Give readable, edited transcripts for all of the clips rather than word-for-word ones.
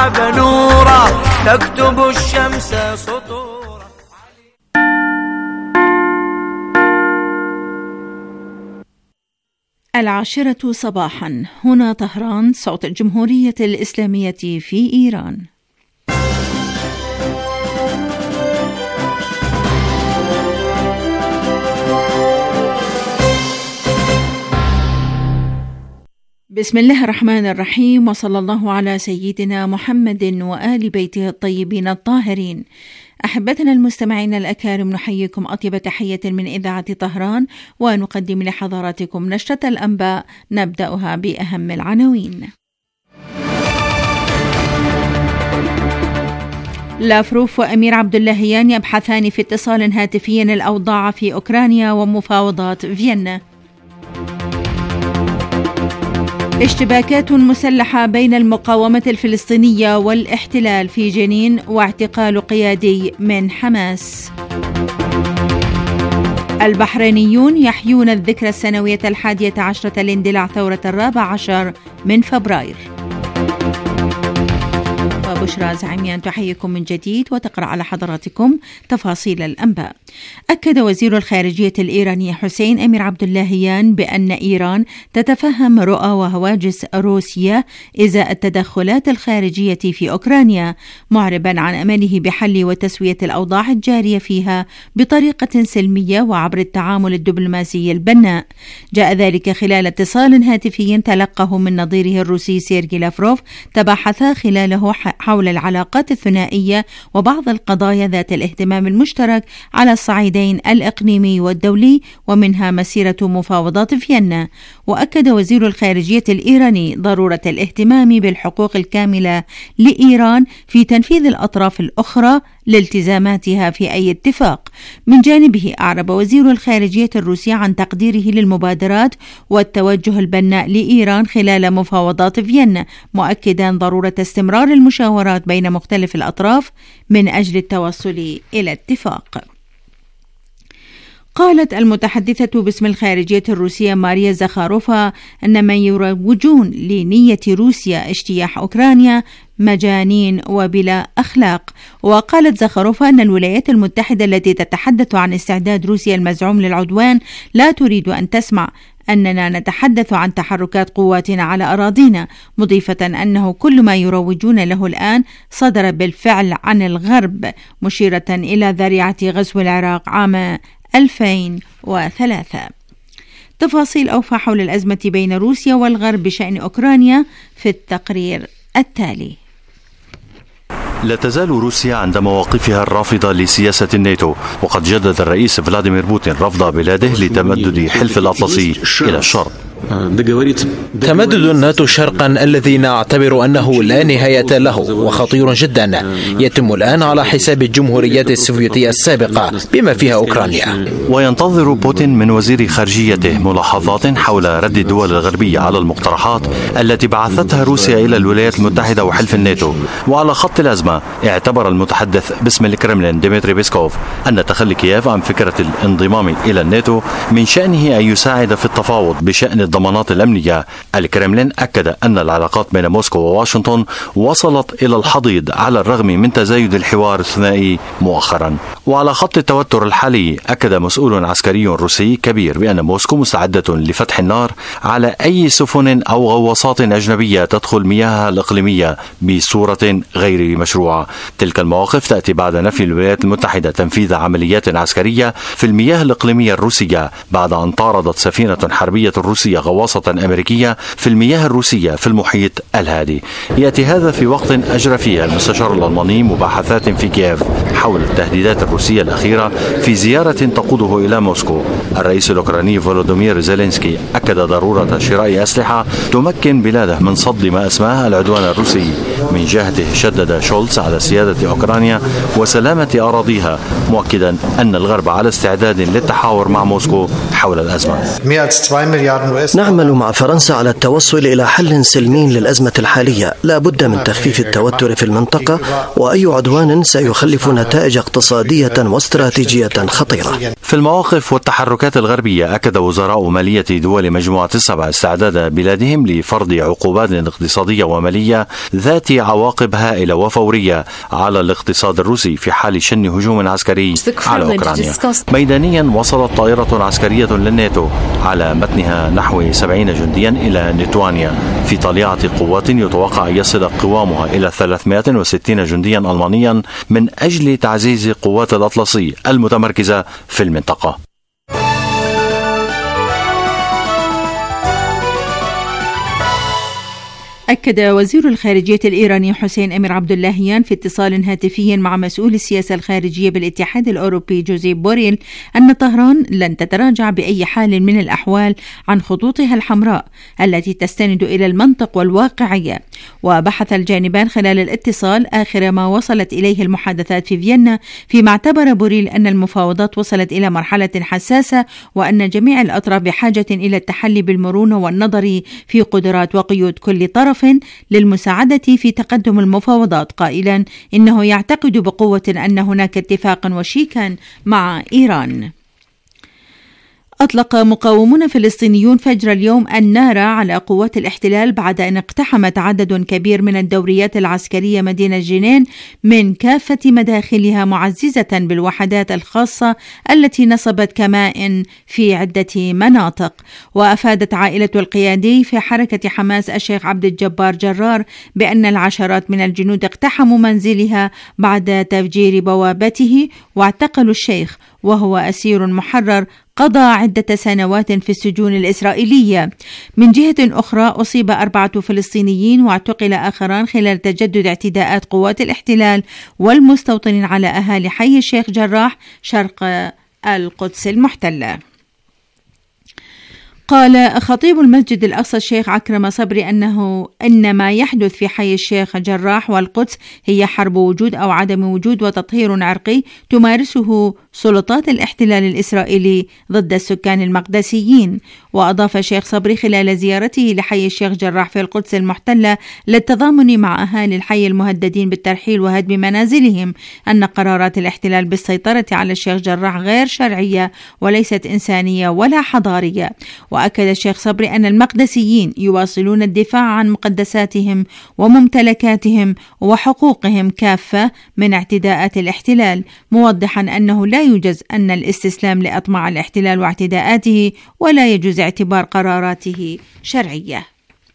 الشعب نورا تكتب الشمس سطورا. 10 صباحا، هنا طهران، صوت الجمهورية الإسلامية في إيران. بسم الله الرحمن الرحيم، وصلى الله على سيدنا محمد وآل بيته الطيبين الطاهرين. أحبتنا المستمعين الأكارم، نحييكم أطيب تحية من إذاعة طهران، ونقدم لحضراتكم نشرة الأنباء نبدأها بأهم العناوين. لافروف وأمير عبد اللهيان يبحثان في اتصال هاتفي الأوضاع في أوكرانيا ومفاوضات فيينا. اشتباكات مسلحة بين المقاومة الفلسطينية والاحتلال في جنين، واعتقال قيادي من حماس. البحرينيون يحيون الذكرى السنوية 11 لاندلاع ثورة 14 من فبراير. وبشرى زعيميان تحييكم من جديد وتقرأ على حضراتكم تفاصيل الأنباء. أكد وزير الخارجية الإيراني حسين أمير عبد اللهيان بأن إيران تتفهم رؤى وهواجس روسيا إزاء التدخلات الخارجية في أوكرانيا، معربا عن أمله بحل وتسوية الأوضاع الجارية فيها بطريقة سلمية وعبر التعامل الدبلوماسي البناء. جاء ذلك خلال اتصال هاتفي تلقاه من نظيره الروسي سيرجي لافروف، تباحثا خلاله حول العلاقات الثنائية وبعض القضايا ذات الاهتمام المشترك على الصعيدين الإقليمي والدولي، ومنها مسيرة مفاوضات فيينا. وأكد وزير الخارجية الإيراني ضرورة الاهتمام بالحقوق الكاملة لإيران في تنفيذ الأطراف الأخرى لالتزاماتها في أي اتفاق. من جانبه أعرب وزير الخارجية الروسي عن تقديره للمبادرات والتوجه البناء لإيران خلال مفاوضات فيينا، مؤكدا ضرورة استمرار المشاورات بين مختلف الأطراف من أجل التوصل إلى اتفاق. قالت المتحدثة باسم الخارجية الروسية ماريا زخاروفا أن من يروجون لنية روسيا اجتياح أوكرانيا مجانين وبلا أخلاق. وقالت زخاروفا أن الولايات المتحدة التي تتحدث عن استعداد روسيا المزعوم للعدوان لا تريد أن تسمع أننا نتحدث عن تحركات قواتنا على أراضينا، مضيفة أنه كل ما يروجون له الآن صدر بالفعل عن الغرب، مشيرة إلى ذريعة غزو العراق عام 2003. تفاصيل أوفى حول الأزمة بين روسيا والغرب بشأن أوكرانيا في التقرير التالي. لا تزال روسيا عند مواقفها الرافضة لسياسة الناتو، وقد جدد الرئيس فلاديمير بوتين رفض بلاده لتمدد حلف الأطلسي إلى الشرق. تمدد الناتو شرقا الذي نعتبر أنه لا نهاية له وخطير جدا يتم الآن على حساب الجمهوريات السوفيتية السابقة بما فيها أوكرانيا. وينتظر بوتين من وزير خارجيته ملاحظات حول رد الدول الغربية على المقترحات التي بعثتها روسيا إلى الولايات المتحدة وحلف الناتو. وعلى خط الأزمة اعتبر المتحدث باسم الكرملين ديمتري بيسكوف أن تخلي كييف عن فكرة الانضمام إلى الناتو من شأنه أن يساعد في التفاوض بشأن الضمانات الأمنية. الكرملين أكد أن العلاقات بين موسكو وواشنطن وصلت إلى الحضيض على الرغم من تزايد الحوار الثنائي مؤخرا. وعلى خط التوتر الحالي أكد مسؤول عسكري روسي كبير بأن موسكو مستعدة لفتح النار على أي سفن أو غواصات أجنبية تدخل مياهها الإقليمية بصورة غير مشروعة. تلك المواقف تأتي بعد نفي الولايات المتحدة تنفيذ عمليات عسكرية في المياه الإقليمية الروسية بعد أن طاردت سفينة حربية روسية غواصة أمريكية في المياه الروسية في المحيط الهادي. يأتي هذا في وقت أجرى فيه المستشار الألماني مباحثات في كييف حول التهديدات الروسية الأخيرة في زيارة تقوده إلى موسكو. الرئيس الأوكراني فولودومير زيلينسكي أكد ضرورة شراء أسلحة تمكن بلاده من صد ما أسماه العدوان الروسي. من جهته شدد شولتز على سيادة أوكرانيا وسلامة أراضيها، مؤكدا أن الغرب على استعداد للتحاور مع موسكو حول الأزمة. Mehr als 2 Milliarden نعمل مع فرنسا على التوصل إلى حل سلمي للأزمة الحالية. لا بد من تخفيف التوتر في المنطقة، وأي عدوان سيخلف نتائج اقتصادية واستراتيجية خطيرة. في المواقف والتحركات الغربية، أكد وزراء مالية دول مجموعة السبع استعداد بلادهم لفرض عقوبات اقتصادية ومالية ذات عواقب هائلة وفورية على الاقتصاد الروسي في حال شن هجوم عسكري على أوكرانيا. ميدانيا، وصلت طائرة عسكرية للناتو على متنها نحو 70 جنديا إلى ليتوانيا في طليعة قوات يتوقع يصل قوامها إلى 360 جنديا ألمانيا من أجل تعزيز قوات الأطلسي المتمركزة في المنطقة. أكد وزير الخارجية الإيراني حسين أمير عبد اللهيان في اتصال هاتفي مع مسؤول السياسة الخارجية بالاتحاد الأوروبي جوزيف بوريل أن طهران لن تتراجع بأي حال من الأحوال عن خطوطها الحمراء التي تستند إلى المنطق والواقعية. وبحث الجانبان خلال الاتصال آخر ما وصلت إليه المحادثات في فيينا، فيما اعتبر بوريل أن المفاوضات وصلت إلى مرحلة حساسة، وأن جميع الأطراف بحاجة إلى التحلي بالمرونة والنظر في قدرات وقيود كل طرف للمساعدة في تقدم المفاوضات، قائلا إنه يعتقد بقوة أن هناك اتفاقا وشيكا مع إيران. أطلق مقاومون فلسطينيون فجر اليوم النار على قوات الاحتلال بعد أن اقتحمت عدد كبير من الدوريات العسكرية مدينة جنين من كافة مداخلها، معززة بالوحدات الخاصة التي نصبت كمائن في عدة مناطق. وأفادت عائلة القيادي في حركة حماس الشيخ عبد الجبار جرار بأن العشرات من الجنود اقتحموا منزلها بعد تفجير بوابته واعتقلوا الشيخ، وهو أسير محرر قضى عدة سنوات في السجون الإسرائيلية. من جهة أخرى، أصيب 4 فلسطينيين واعتقل آخران خلال تجدد اعتداءات قوات الاحتلال والمستوطنين على أهالي حي الشيخ جراح شرق القدس المحتلة. قال خطيب المسجد الأقصى الشيخ عكرمة صبري إن ما يحدث في حي الشيخ جراح والقدس هي حرب وجود أو عدم وجود وتطهير عرقي تمارسه سلطات الاحتلال الإسرائيلي ضد السكان المقدسيين. وأضاف الشيخ صبري خلال زيارته لحي الشيخ جراح في القدس المحتلة للتضامن مع أهالي الحي المهددين بالترحيل وهدم منازلهم أن قرارات الاحتلال بالسيطرة على الشيخ جراح غير شرعية وليست إنسانية ولا حضارية. وأكد الشيخ صبري أن المقدسيين يواصلون الدفاع عن مقدساتهم وممتلكاتهم وحقوقهم كافة من اعتداءات الاحتلال، موضحا أنه لا يجوز أن الاستسلام لأطماع الاحتلال واعتداءاته، ولا يجوز اعتبار قراراته شرعية.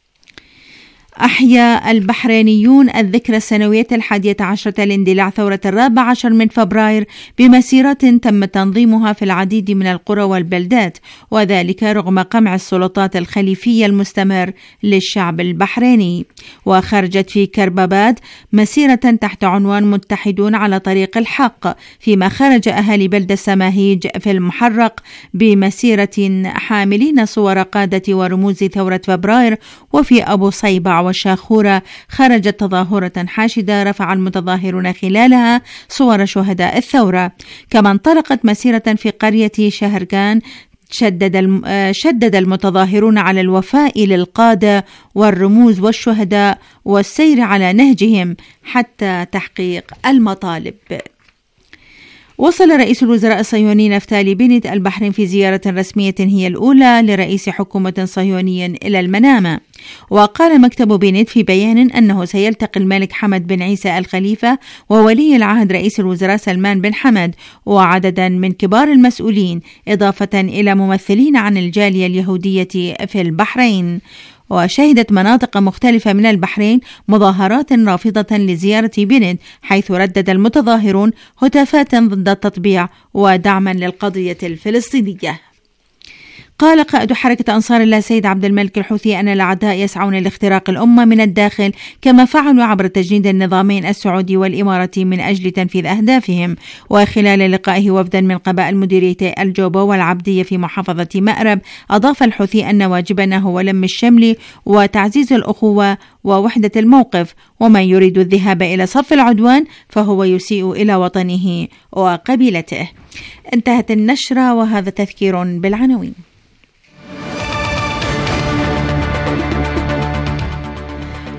أحيا البحرينيون الذكرى السنوية 11 لاندلاع ثورة 14 من فبراير بمسيرات تم تنظيمها في العديد من القرى والبلدات، وذلك رغم قمع السلطات الخليفية المستمر للشعب البحريني. وخرجت في كرباباد مسيرة تحت عنوان متحدون على طريق الحق، فيما خرج أهالي بلدة سماهيج في المحرق بمسيرة حاملين صور قادة ورموز ثورة فبراير. وفي أبو صيبع والشاخورة خرجت تظاهرة حاشدة رفع المتظاهرون خلالها صور شهداء الثورة. كما انطلقت مسيرة في قرية شهركان شدد المتظاهرون على الوفاء للقادة والرموز والشهداء والسير على نهجهم حتى تحقيق المطالب. وصل رئيس الوزراء الصهيوني نفتالي بنت البحرين في زيارة رسمية هي الأولى لرئيس حكومة صهيوني إلى المنامة. وقال مكتب بنت في بيان أنه سيلتقي الملك حمد بن عيسى الخليفة وولي العهد رئيس الوزراء سلمان بن حمد وعددا من كبار المسؤولين، إضافة إلى ممثلين عن الجالية اليهودية في البحرين. وشهدت مناطق مختلفة من البحرين مظاهرات رافضة لزيارة بنت، حيث ردد المتظاهرون هتافات ضد التطبيع ودعما للقضية الفلسطينية. قال قائد حركة أنصار الله سيد عبد الملك الحوثي أن الأعداء يسعون لاختراق الأمة من الداخل، كما فعلوا عبر تجنيد النظامين السعودي والإماراتي من أجل تنفيذ أهدافهم. وخلال لقائه وفدا من قبائل مديريتي الجوبة والعبدية في محافظة مأرب، أضاف الحوثي أن واجبنا هو لم الشمل وتعزيز الأخوة ووحدة الموقف، ومن يريد الذهاب إلى صف العدوان فهو يسيء إلى وطنه وقبيلته. انتهت النشرة، وهذا تذكير بالعناوين.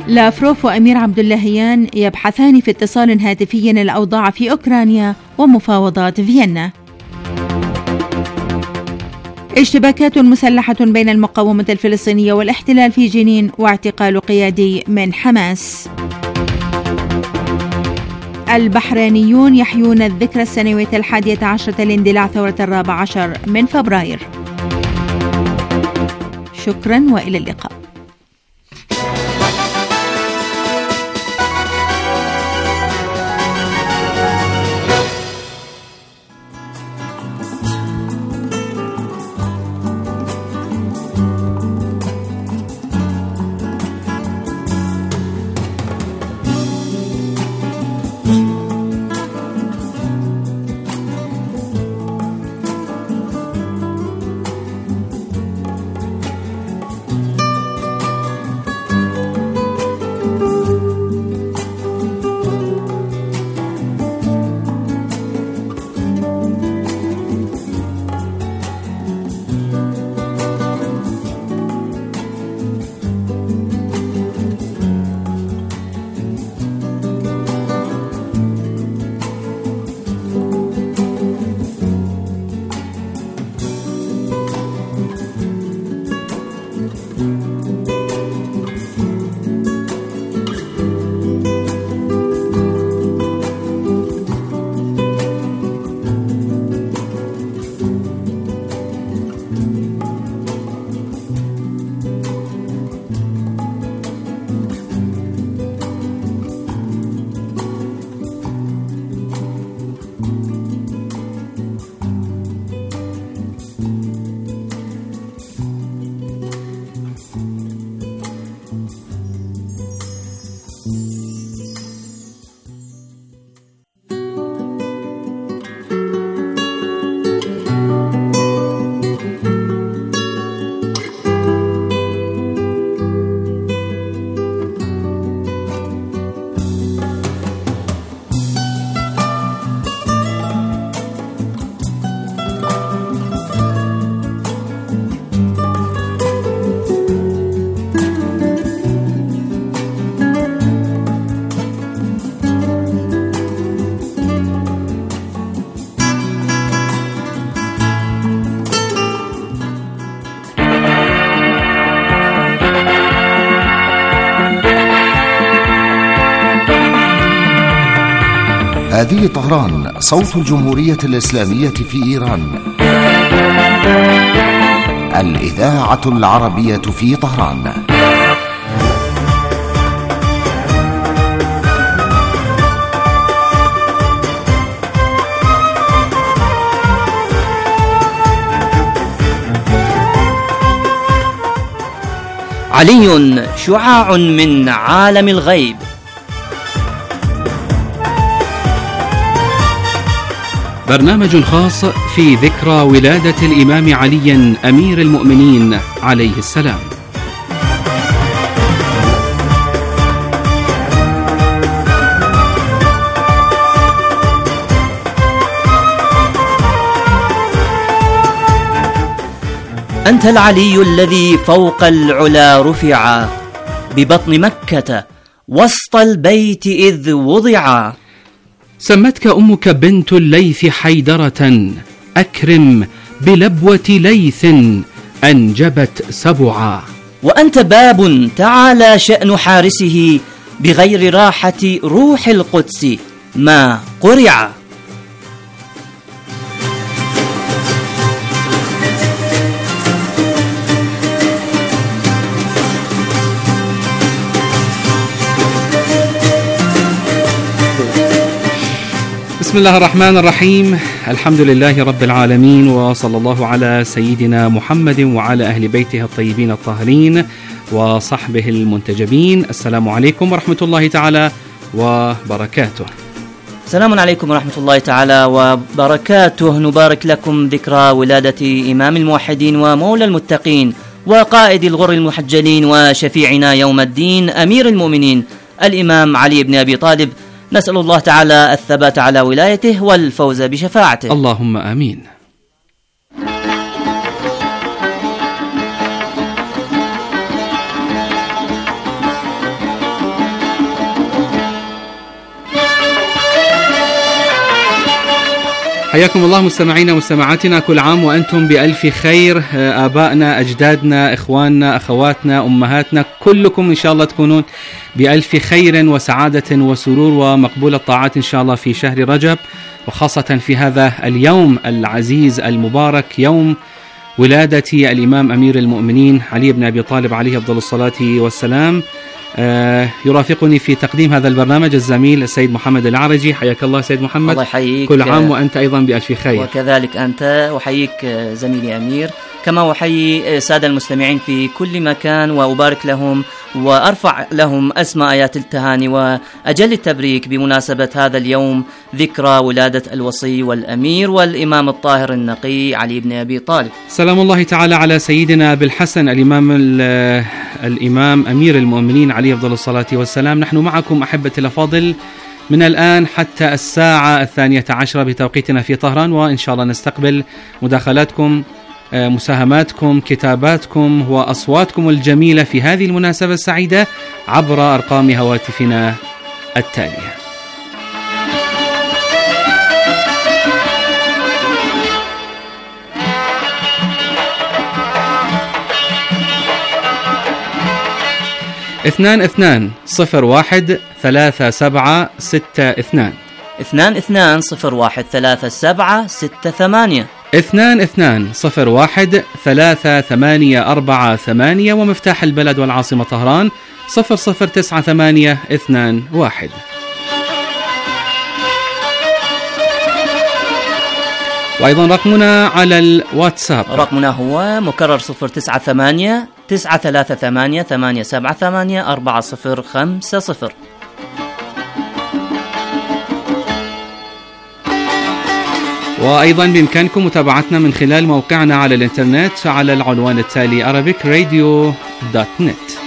لافروف وأمير عبد اللهيان يبحثان في اتصال هاتفي الأوضاع في أوكرانيا ومفاوضات فيينا. اشتباكات مسلحة بين المقاومة الفلسطينية والاحتلال في جنين واعتقال قيادي من حماس. البحرينيون يحيون الذكرى السنوية 11 لاندلاع ثورة 14 من فبراير. شكرا وإلى اللقاء. هذه طهران، صوت الجمهورية الإسلامية في إيران. الإذاعة العربية في طهران. علي شعاع من عالم الغيب. برنامج خاص في ذكرى ولادة الإمام علي أمير المؤمنين عليه السلام. أنت العلي الذي فوق العلا رفع، ببطن مكة وسط البيت إذ وضعا. سمتك أمك بنت الليث حيدرة، أكرم بلبوة ليث أنجبت سبعا. وأنت باب تعالى شأن حارسه، بغير راحة روح القدس ما قرع. بسم الله الرحمن الرحيم. الحمد لله رب العالمين، وصلى الله على سيدنا محمد وعلى أهل بيته الطيبين الطاهرين وصحبه المنتجبين. السلام عليكم ورحمة الله تعالى وبركاته. السلام عليكم ورحمة الله تعالى وبركاته. نبارك لكم ذكرى ولادة إمام الموحدين ومولى المتقين وقائد الغر المحجلين وشفيعنا يوم الدين أمير المؤمنين الإمام علي بن أبي طالب. نسأل الله تعالى الثبات على ولايته والفوز بشفاعته، اللهم آمين. حياكم الله مستمعينا ومستمعاتنا، كل عام وأنتم بألف خير. آبائنا، أجدادنا، إخواننا، أخواتنا، أمهاتنا، كلكم إن شاء الله تكونون بألف خير وسعادة وسرور ومقبول الطاعات إن شاء الله في شهر رجب، وخاصة في هذا اليوم العزيز المبارك، يوم ولادة الإمام أمير المؤمنين علي بن أبي طالب عليه أفضل الصلاة والسلام. يرافقني في تقديم هذا البرنامج الزميل السيد محمد العرجي. حياك الله سيد محمد. الله يحييك. كل عام وأنت أيضا بألف خير. وكذلك أنت، وحييك زميلي أمير، كما أحيي سادة المستمعين في كل مكان، وأبارك لهم وأرفع لهم أسمى آيات التهاني وأجل التبريك بمناسبة هذا اليوم، ذكرى ولادة الوصي والأمير والإمام الطاهر النقي علي بن أبي طالب. سلام الله تعالى على سيدنا بالحسن الإمام أمير المؤمنين عليه أفضل الصلاة والسلام. نحن معكم أحبتي الأفاضل من الآن حتى الساعة 12 بتوقيتنا في طهران، وإن شاء الله نستقبل مداخلاتكم، مساهماتكم، كتاباتكم وأصواتكم الجميلة في هذه المناسبة السعيدة عبر أرقام هواتفنا التالية: 22013762 22013768 22013848 ومفتاح البلد والعاصمة طهران 009821. وأيضا رقمنا على الواتساب، رقمنا هو مكرر 098-938-878-4050. وأيضا بإمكانكم متابعتنا من خلال موقعنا على الإنترنت على العنوان التالي arabicradio.net.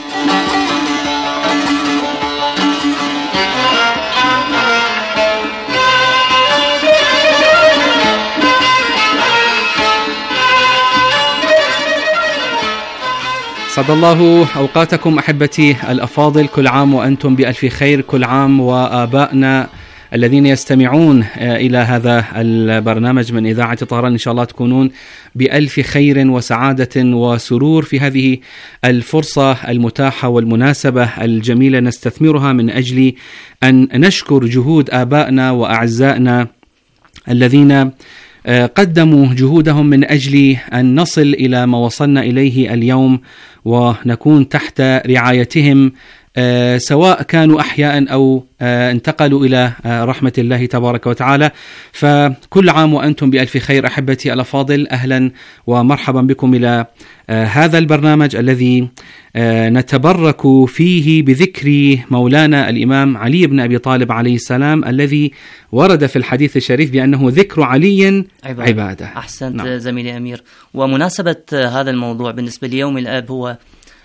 سعد الله أوقاتكم أحبتي الأفاضل، كل عام وأنتم بألف خير، كل عام وآبائنا الذين يستمعون إلى هذا البرنامج من إذاعة طهران إن شاء الله تكونون بألف خير وسعادة وسرور في هذه الفرصة المتاحة والمناسبة الجميلة نستثمرها من أجل أن نشكر جهود آبائنا وأعزائنا الذين قدموا جهودهم من أجل أن نصل إلى ما وصلنا إليه اليوم ونكون تحت رعايتهم، سواء كانوا أحياء أو انتقلوا إلى رحمة الله تبارك وتعالى. فكل عام وأنتم بألف خير أحبتي الأفاضل، أهلا ومرحبا بكم إلى هذا البرنامج الذي نتبرك فيه بذكر مولانا الإمام علي بن أبي طالب عليه السلام، الذي ورد في الحديث الشريف بأنه ذكر علي عبادة. أحسنت. نعم. زميلي أمير، ومناسبة هذا الموضوع بالنسبة ليوم الأب هو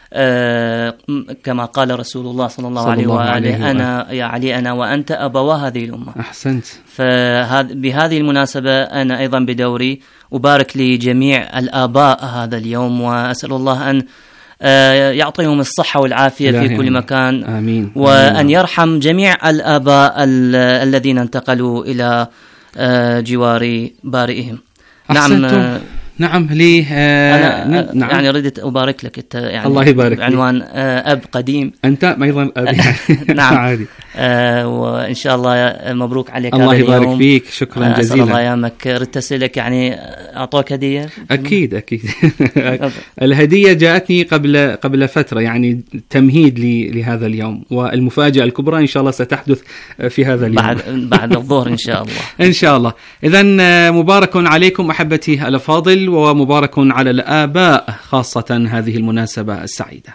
كما قال رسول الله صلى الله عليه وآله: أنا يا علي أنا وأنت أبوا هذه الأمة. أحسنت. فبهذه المناسبة أنا أيضا بدوري أبارك لجميع الآباء هذا اليوم، وأسأل الله أن يعطيهم الصحة والعافية في كل مكان. آمين. وأن يرحم جميع الآباء الذين انتقلوا إلى جوار بارئهم. نعم. نعم لي أنا نعم. يعني ردت أبارك لك يعني الله يبارك بعنوان أب قديم. أنت أيضا أب. نعم. عادي. وإن شاء الله مبروك عليك. الله يبارك فيك، شكرا جزيلا. أسأل الله أيامك. ردت أسألك يعني أعطوك هدية؟ أكيد الهدية جاءتني قبل فترة، يعني تمهيد لهذا اليوم، والمفاجأة الكبرى إن شاء الله ستحدث في هذا اليوم بعد الظهر إن شاء الله. إن شاء الله. إذن مبارك عليكم أحبتي الأفاضل، ومبارك على الآباء خاصة هذه المناسبة السعيدة.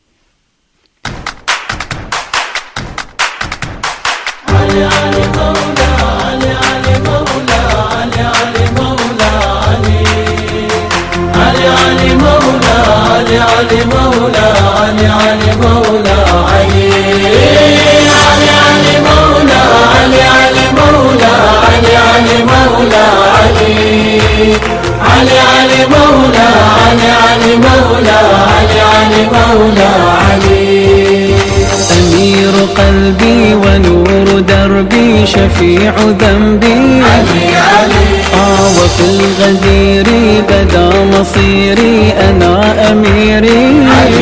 علي علي مولا علي علي مولا علي علي مولا علي علي علي مولا علي علي مولا علي علي مولا علي علي علي مولا علي علي مولا علي علي مولا علي علي علي مولا علي علي مولا علي علي مولا علي. أمير قلبي ونور دربي شفيع ذنبي وفي الغدير بدا مصيري أنا أميري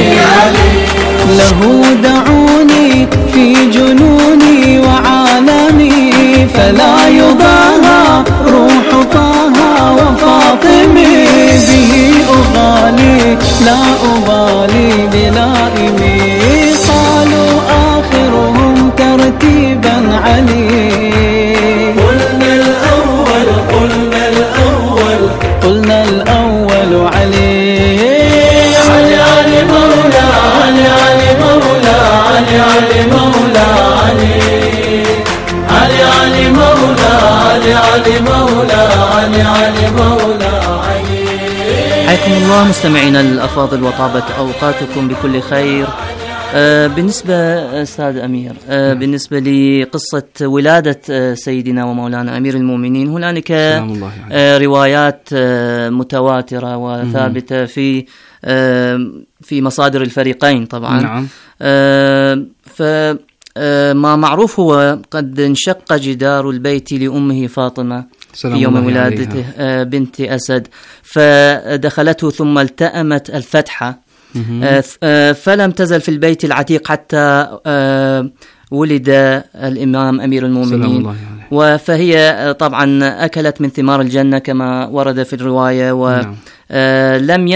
له دعوني في جنوني وعالمي فلا يضاهى روح طه وفاطمي به أغالي لا أبالي بلائمي قالوا آخرهم ترتيبا علي قلنا الأول علي علي مولا علي مولا علي مولا علي مولا علي مولا علي مولا حياكم الله مستمعينا الأفاضل وطابت أوقاتكم بكل خير. بالنسبة أستاذ أمير، بالنسبة لقصة ولادة سيدنا ومولانا أمير المؤمنين هنالك روايات متواترة وثابتة في مصادر الفريقين طبعا. نعم. فما معروف هو قد انشق جدار البيت لأمه فاطمة في يوم ولادته بنت أسد، فدخلته ثم التأمت الفتحة، فلم تزل في البيت العتيق حتى ولد الإمام أمير المؤمنين، فهي طبعا أكلت من ثمار الجنة كما ورد في الرواية، ولم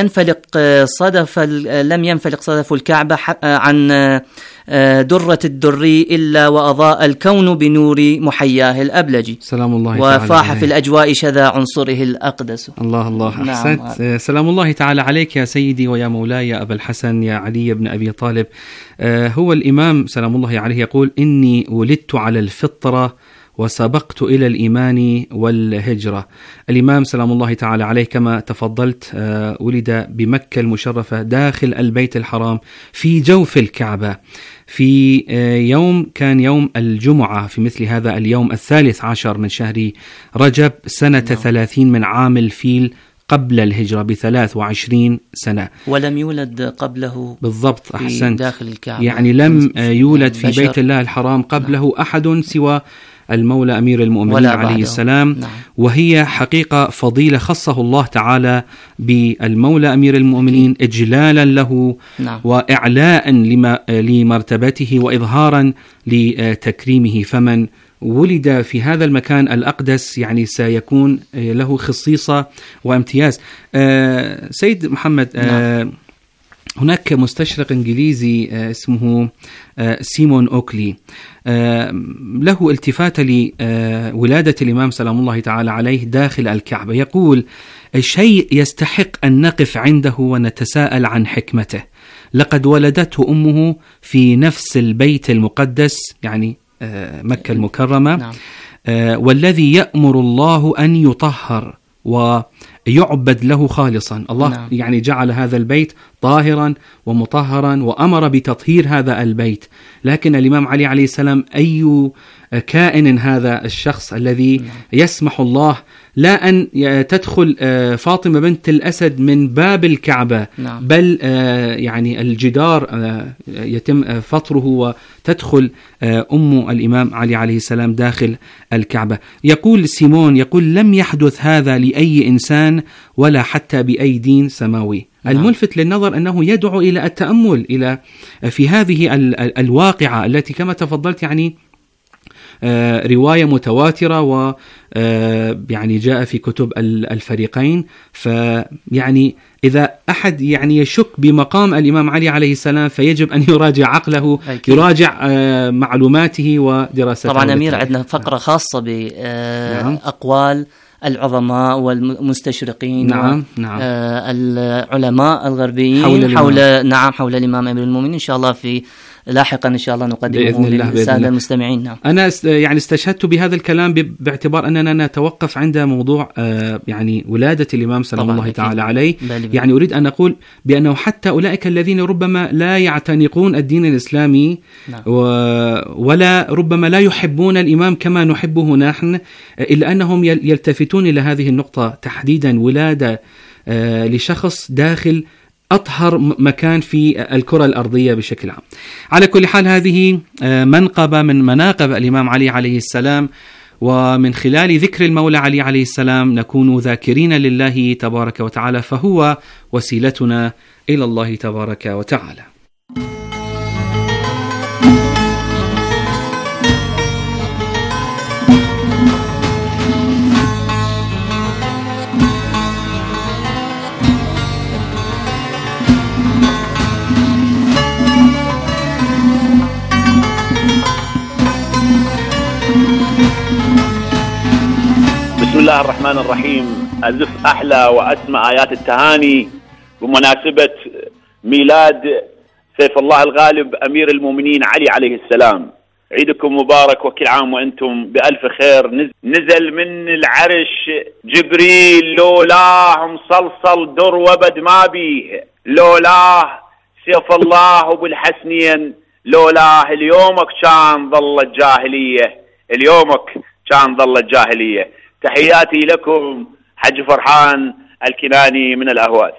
ينفلق صدف الكعبة عن درة الدري إلا وأضاء الكون بنور محياه الأبلجي سلام الله وفاح في الأجواء شذا عنصره الأقدس. الله أحسنت. سلام الله تعالى عليك يا سيدي ويا مولاي يا أبا الحسن يا علي بن أبي طالب. هو الإمام سلام الله عليه يقول: إني ولدت على الفطرة وسبقت إلى الإيمان والهجرة. الإمام سلام الله تعالى عليه كما تفضلت ولد بمكة المشرفة داخل البيت الحرام في جوف الكعبة في كان يوم الجمعة في مثل هذا اليوم 13 من شهر رجب سنة 30 من عام الفيل قبل الهجرة ب23 سنة. ولم يولد قبله بالضبط. أحسنت. داخل الكعبة يعني لم يولد في بيت الله الحرام قبله أحد سوى المولى أمير المؤمنين عليه السلام. نعم. وهي حقيقة فضيلة خصه الله تعالى بالمولى أمير المؤمنين إجلالا له. نعم. وإعلاء لمرتبته وإظهارا لتكريمه، فمن ولد في هذا المكان الأقدس يعني سيكون له خصيصة وامتياز. سيد محمد، نعم. هناك مستشرق إنجليزي اسمه سيمون أوكلي، له التفات لولادة الإمام سلام الله تعالى عليه داخل الكعبة. يقول: شيء يستحق أن نقف عنده ونتساءل عن حكمته. لقد ولدته أمه في نفس البيت المقدس يعني مكة المكرمة. نعم. والذي يأمر الله أن يطهر ويعبد له خالصا. الله نعم. يعني جعل هذا البيت طاهرا ومطهرا وأمر بتطهير هذا البيت، لكن الإمام علي عليه السلام أي كائن هذا الشخص الذي نعم. يسمح الله لا أن تدخل فاطمة بنت الأسد من باب الكعبة. نعم. بل يعني الجدار يتم فطره وتدخل أم الإمام علي عليه السلام داخل الكعبة. يقول سيمون، يقول: لم يحدث هذا لأي إنسان ولا حتى بأي دين سماوي. نعم. الملفت للنظر أنه يدعو إلى التأمل إلى في هذه الواقعة التي كما تفضلت يعني رواية متواترة و يعني جاء في كتب الفريقين. فيعني إذا أحد يعني يشك بمقام الإمام علي عليه السلام فيجب أن يراجع عقله، يراجع معلوماته ودراسته. طبعا أمير عندنا فقرة خاصة بأقوال العظماء والمستشرقين. نعم. العلماء الغربيين حول الإمام أمير المؤمنين. إن شاء الله في لاحقا إن شاء الله نقدمه للسادة المستمعين. نعم. أنا يعني استشهدت بهذا الكلام باعتبار أننا نتوقف عند موضوع يعني ولادة الإمام سلام الله تعالى عليه. يعني أريد أن أقول بأنه حتى أولئك الذين ربما لا يعتنقون الدين الإسلامي نعم. ولا ربما لا يحبون الإمام كما نحبه نحن، إلا أنهم يلتفتون إلى هذه النقطة تحديدا، ولادة لشخص داخل أطهر مكان في الكرة الأرضية بشكل عام. على كل حال هذه منقبة من مناقب الإمام علي عليه السلام، ومن خلال ذكر المولى علي عليه السلام نكون ذاكرين لله تبارك وتعالى، فهو وسيلتنا إلى الله تبارك وتعالى. بسم الله الرحمن الرحيم. أزف أحلى وأسمى آيات التهاني بمناسبة ميلاد سيف الله الغالب أمير المؤمنين علي عليه السلام. عيدكم مبارك وكل عام وأنتم بألف خير. نزل من العرش جبريل لولاه مصلصل در وبد ما بيه، لولاه سيف الله وبالحسنين، لولاه اليومك كان ظل الجاهلية، اليومك كان ظل الجاهلية. تحياتي لكم حج فرحان الكناني من الأهواز.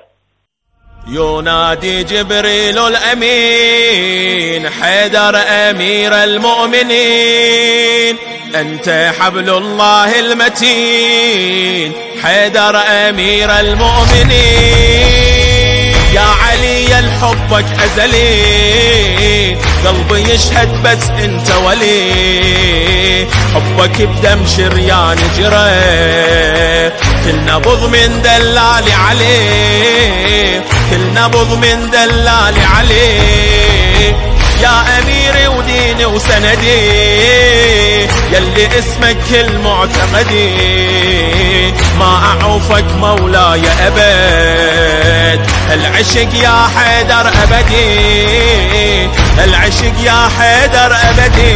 ينادي جبريل الأمين حيدر أمير المؤمنين، أنت حبل الله المتين حيدر أمير المؤمنين. يا علي الحبك أزلي، قلبي يشهد بس انت ولي، حبك بدم شريان جرى، كل نبض من دلالي عليه، كل نبض من دلالي عليه. يا أميري وديني وسندي، يلي اسمك كل معتقدي، ما أعوفك مولاي أبد، العشق يا حيدر أبدي، العشق يا حيدر أبدي.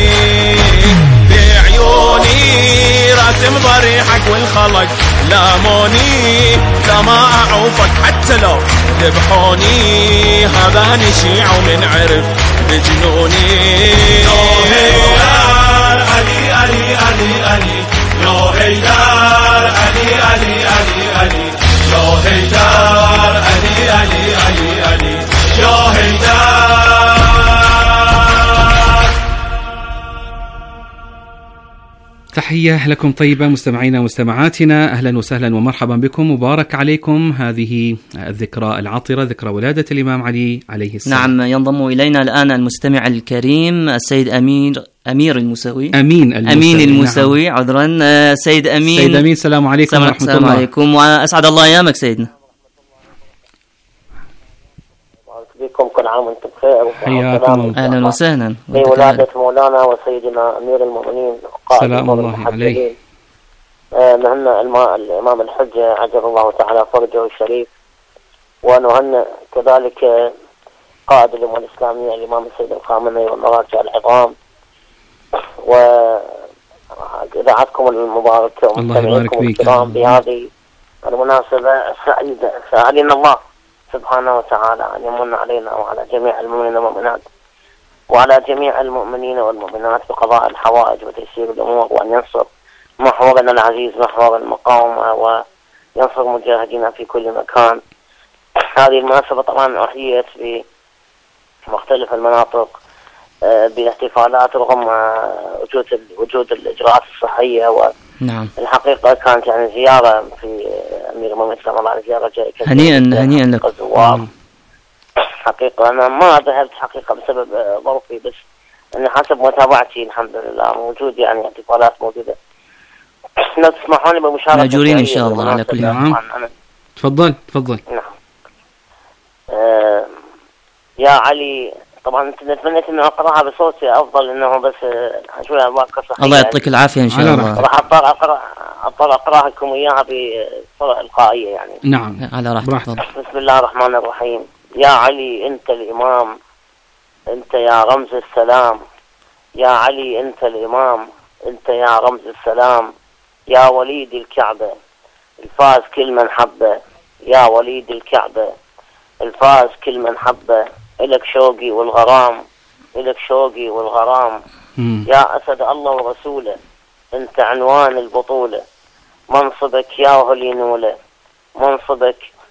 بعيوني راسم ضريحك والخلق لاموني، لما أعوفك حتى لو ذبحوني، هذاني شيع ومن عرف بجنوني. يا هيدر علي علي علي علي، يا هيدر علي علي علي علي، يا هيدر علي علي علي علي، يا هيدر. تحية لكم طيبة مستمعينا ومستمعاتنا، أهلا وسهلا ومرحبا بكم، مبارك عليكم هذه الذكرى العطرة، ذكرى ولادة الإمام علي عليه السلام. نعم، ينضم إلينا الآن المستمع الكريم السيد أمير الموسوي، أمين الموسوي. نعم. عذرا سيد أمين. السلام عليكم ورحمة الله. السلام عليكم وأسعد الله أيامك سيدنا. بكم كل عام وانتم بخير. حياكم. اهلا وسهلا بولادة مولانا وسيدنا امير المؤمنين سلام الله عليه. نهنئ الامام الحجة عجل الله تعالى فرجه الشريف، ونهنئ كذلك قائد الامة الاسلامية الامام السيد الخامنئي والمراجع العظام، واذاعتكم المباركة ومستمعيكم الكرام بهذه المناسبة السعيدة. سألنا الله سبحانه وتعالى أن يمن علينا وعلى جميع المؤمنين والمؤمنات وعلى جميع المؤمنين والمؤمنات بقضاء الحوائج وتيسير الأمور، وأن ينصر محورنا العزيز محور المقاومة، وينصر مجاهدينا في كل مكان. هذه المناسبة طبعا أحييت في مختلف المناطق باحتفالات رغم وجود الإجراءات الصحية. نعم. الحقيقة كانت يعني زيارة في أمير المؤمنين سلام الله عليه، زيارة جيدة. هنيئا لك. حقيقة أنا ما ذهبت حقيقة بسبب ظروفي، بس أن حسب متابعتي الحمد لله موجود يعني احتفالات موجودة. لو تسمحوني بمشاركة مأجورين إن شاء الله على كل نعم. تفضل. نعم. يا علي طبعا تمنيت انه اقراها بصوتي افضل، انه بس شويه الواقع صحيح. الله يعطيك العافيه ان شاء الله. راح اضطر اقرا لكم اياها بطريقه القائيه يعني. نعم على راحتك. بسم الله الرحمن الرحيم. يا علي انت الامام، انت يا رمز السلام، يا علي انت الامام، انت يا رمز السلام، يا وليد الكعبه الفاز كل من حبه، يا وليد الكعبه الفاز كل من حبه، إلك شوقي والغرام، إلك شوقي والغرام. يا أسد الله ورسوله أنت عنوان البطولة، منصبك يا هلي نوله، منصبك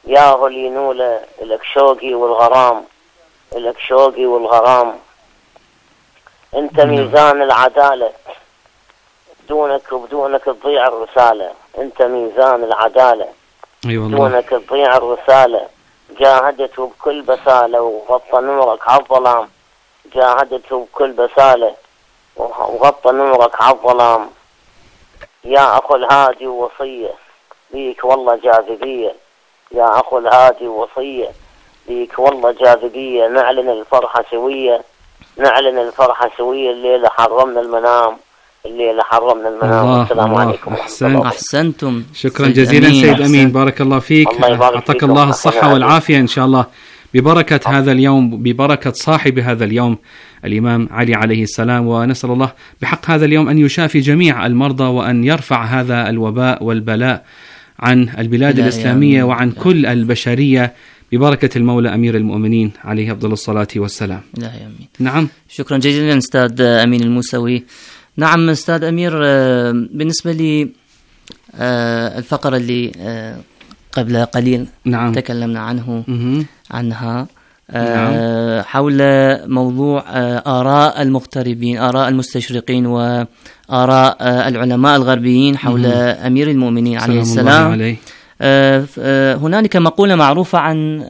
يا غلينولة لك شوقي والغرام، لك شوقي والغرام. انت ميزان العدالة، دونك وبدونك تضيع الرسالة. انت ميزان العدالة، دونك تضيع الرسالة. جاهدت بكل بسالة وغطى نورك عالظلام. جاهدت بكل بسالة وغطى نورك عالظلام. يا أخو الهادي وصية بيك والله جاذبية. يا أخو الهادي وصية بيك والله جاذبية. نعلن الفرحة سوية، نعلن الفرحة سوية. الليلة حرمنا المنام، الليلة حرمنا المنام. السلام عليكم. أحسنتم. شكرا جزيلا سيد أمين، بارك الله فيك. أعطاك الله الصحة والعافية إن شاء الله ببركة هذا اليوم، ببركة صاحب هذا اليوم الإمام علي عليه السلام. ونسأل الله بحق هذا اليوم أن يشافي جميع المرضى، وأن يرفع هذا الوباء والبلاء عن البلاد الإسلامية وعن كل البشرية ببركة المولى أمير المؤمنين عليه أفضل الصلاة والسلام. نعم، شكرا جزيلا أستاذ أمين الموسوي. نعم أستاذ أمير، بالنسبة لي الفقرة اللي قبل قليل تكلمنا عنها حول موضوع آراء المغتربين، آراء المستشرقين وآراء العلماء الغربيين حول أمير المؤمنين عليه السلام. هنالك مقولة معروفة عن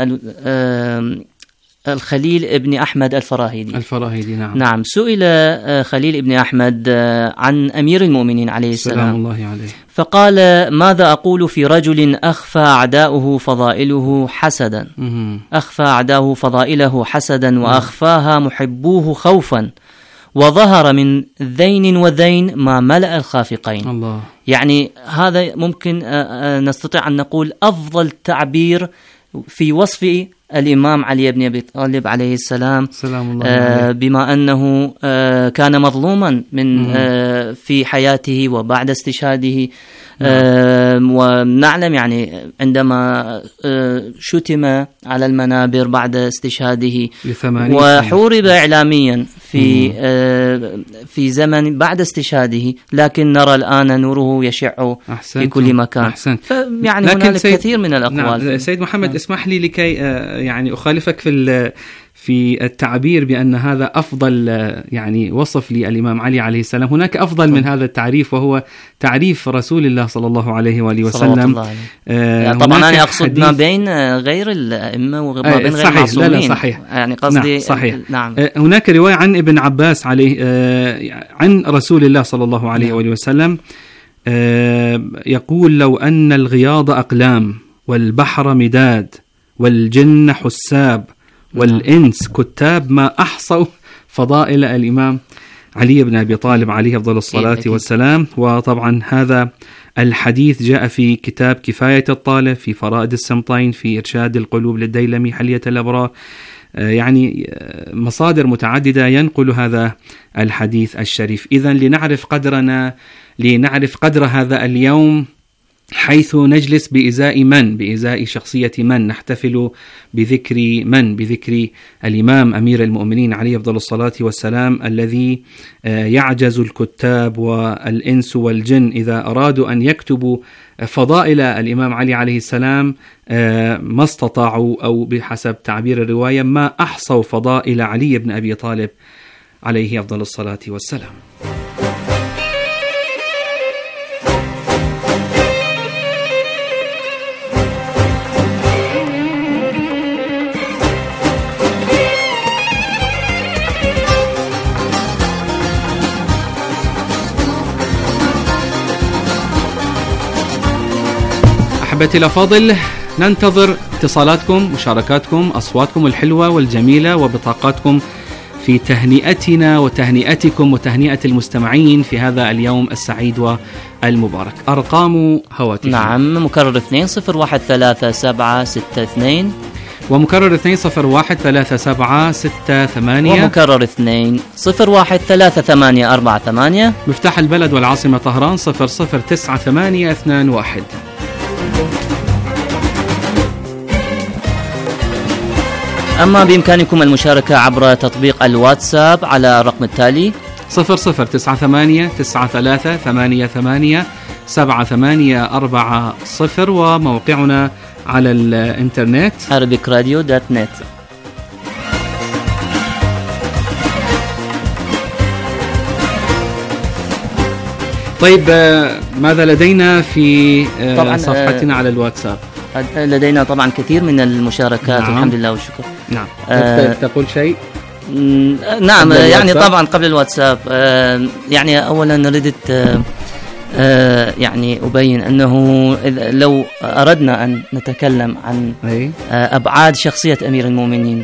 الخليل ابن أحمد الفراهيدي. نعم، سئل خليل ابن أحمد عن أمير المؤمنين عليه السلام، الله عليه، فقال: ماذا أقول في رجل أخفى أعداؤه فضائله حسدا، أخفى أعداؤه فضائله حسدا وأخفاها محبوه خوفا، وظهر من ذين وذين ما ملأ الخافقين. الله. يعني هذا ممكن نستطيع أن نقول أفضل تعبير في وصف الإمام علي بن أبي طالب عليه السلام، بما أنه كان مظلوما من في حياته وبعد استشهاده. ونعلم يعني عندما شتم على المنابر بعد استشهاده وحورب إعلاميا في زمن بعد استشهاده، لكن نرى الآن نوره يشع في كل مكان. يعني هنالك كثير من الأقوال. نعم. سيد محمد، اسمح لي لكي يعني أخالفك في التعبير بأن هذا أفضل يعني وصف للإمام علي عليه السلام. هناك أفضل من هذا التعريف، وهو تعريف رسول الله صلى الله عليه وآله وسلم. طبعا أنا أقصد ما بين غير الأئمة وما بين غير المعصومين. لا صحيح، يعني قصدي صحيح. نعم. هناك رواية عن ابن عباس عليه عن رسول الله صلى الله عليه وآله وسلم يقول: لو أن الغياض أقلام والبحر مداد والجن حساب والإنس كتاب ما أحصوا فضائل الإمام علي بن أبي طالب عليه أفضل الصلاة والسلام. وطبعا هذا الحديث جاء في كتاب كفاية الطالب، في فرائد السمطين، في إرشاد القلوب للديلمي، حلية الأبرار. يعني مصادر متعددة ينقل هذا الحديث الشريف. إذن لنعرف قدر هذا اليوم، حيث نجلس بإزاء شخصية من، نحتفل بذكر الإمام أمير المؤمنين عليه أفضل الصلاة والسلام، الذي يعجز الكتاب والإنس والجن إذا أرادوا أن يكتبوا فضائل الإمام علي عليه السلام ما استطاعوا، أو بحسب تعبير الرواية ما أحصوا فضائل علي بن أبي طالب عليه أفضل الصلاة والسلام. أحبتي الأفاضل، ننتظر اتصالاتكم، مشاركاتكم، أصواتكم الحلوة والجميلة وبطاقاتكم في تهنئتنا وتهنئتكم وتهنئة المستمعين في هذا اليوم السعيد والمبارك. أرقام هواتف: نعم، مكرر 2-013-762 ومكرر 2-013-768 ومكرر 2-013-848. مفتاح البلد والعاصمة طهران 009821. أما بإمكانكم المشاركة عبر تطبيق الواتساب على الرقم التالي 009893887840، وموقعنا على الإنترنت arabicradio.net. طيب ماذا لدينا في صفحتنا على الواتساب؟ لدينا طبعا كثير من المشاركات. نعم. الحمد لله والشكر. نعم. تقول شيء؟ نعم يعني طبعا قبل الواتساب يعني أولا ردت يعني أبين أنه لو أردنا أن نتكلم عن أبعاد شخصية أمير المؤمنين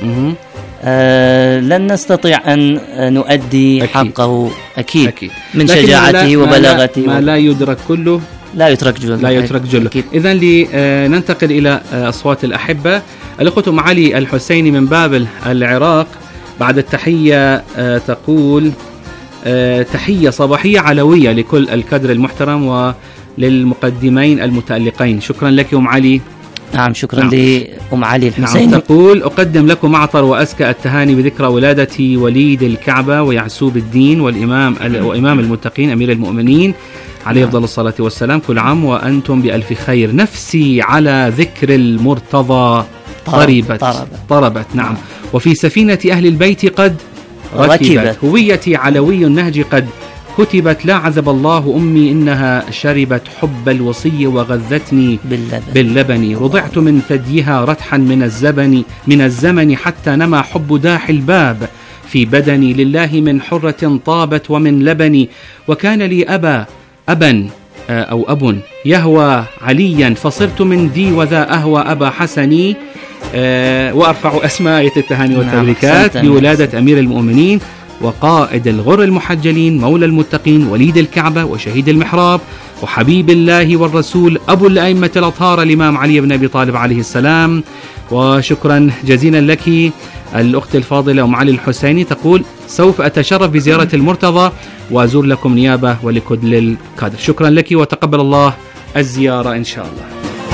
لن نستطيع أن نؤدي حقه أكيد. من شجاعته وبلاغته. ما لا يدرك كله لا يترك جله. إذن لننتقل إلى أصوات الأحبة. الأخت أم علي الحسيني من بابل العراق بعد التحية تقول تحية صباحية علوية لكل الكادر المحترم وللمقدمين المتألقين. شكرا لك أم علي. نعم شكرا لأم علي الحسيني. نعم تقول أقدم لكم معطر وأزكى التهاني بذكرى ولادة وليد الكعبة ويعسوب الدين وإمام المتقين أمير المؤمنين عليه أفضل الصلاة والسلام. كل عام وأنتم بألف خير. نفسي على ذكر المرتضى طربت. نعم. وفي سفينة أهل البيت قد ركبت. هويتي علوي النهج قد كتبت. لا عذب الله أمي إنها شربت حب الوصي وغذتني باللبن. رضعت من ثديها رتحا من الزمن حتى نما حب داح الباب في بدني. لله من حرة طابت ومن لبني. وكان لي أبا أو أب يهوى عليا فصرت من ذي وذا أهوى أبا حسني. وأرفع أسماء التهاني والتبريكات بولادة أمير المؤمنين وقائد الغر المحجلين مولى المتقين وليد الكعبة وشهيد المحراب وحبيب الله والرسول أبو الأئمة الأطهار الإمام علي بن أبي طالب عليه السلام. وشكرا جزيلا لك الأخت الفاضلة أم علي الحسيني. تقول سوف أتشرف بزيارة المرتضى وأزور لكم نيابة ولكل الكادر. شكرا لك وتقبل الله الزيارة إن شاء الله.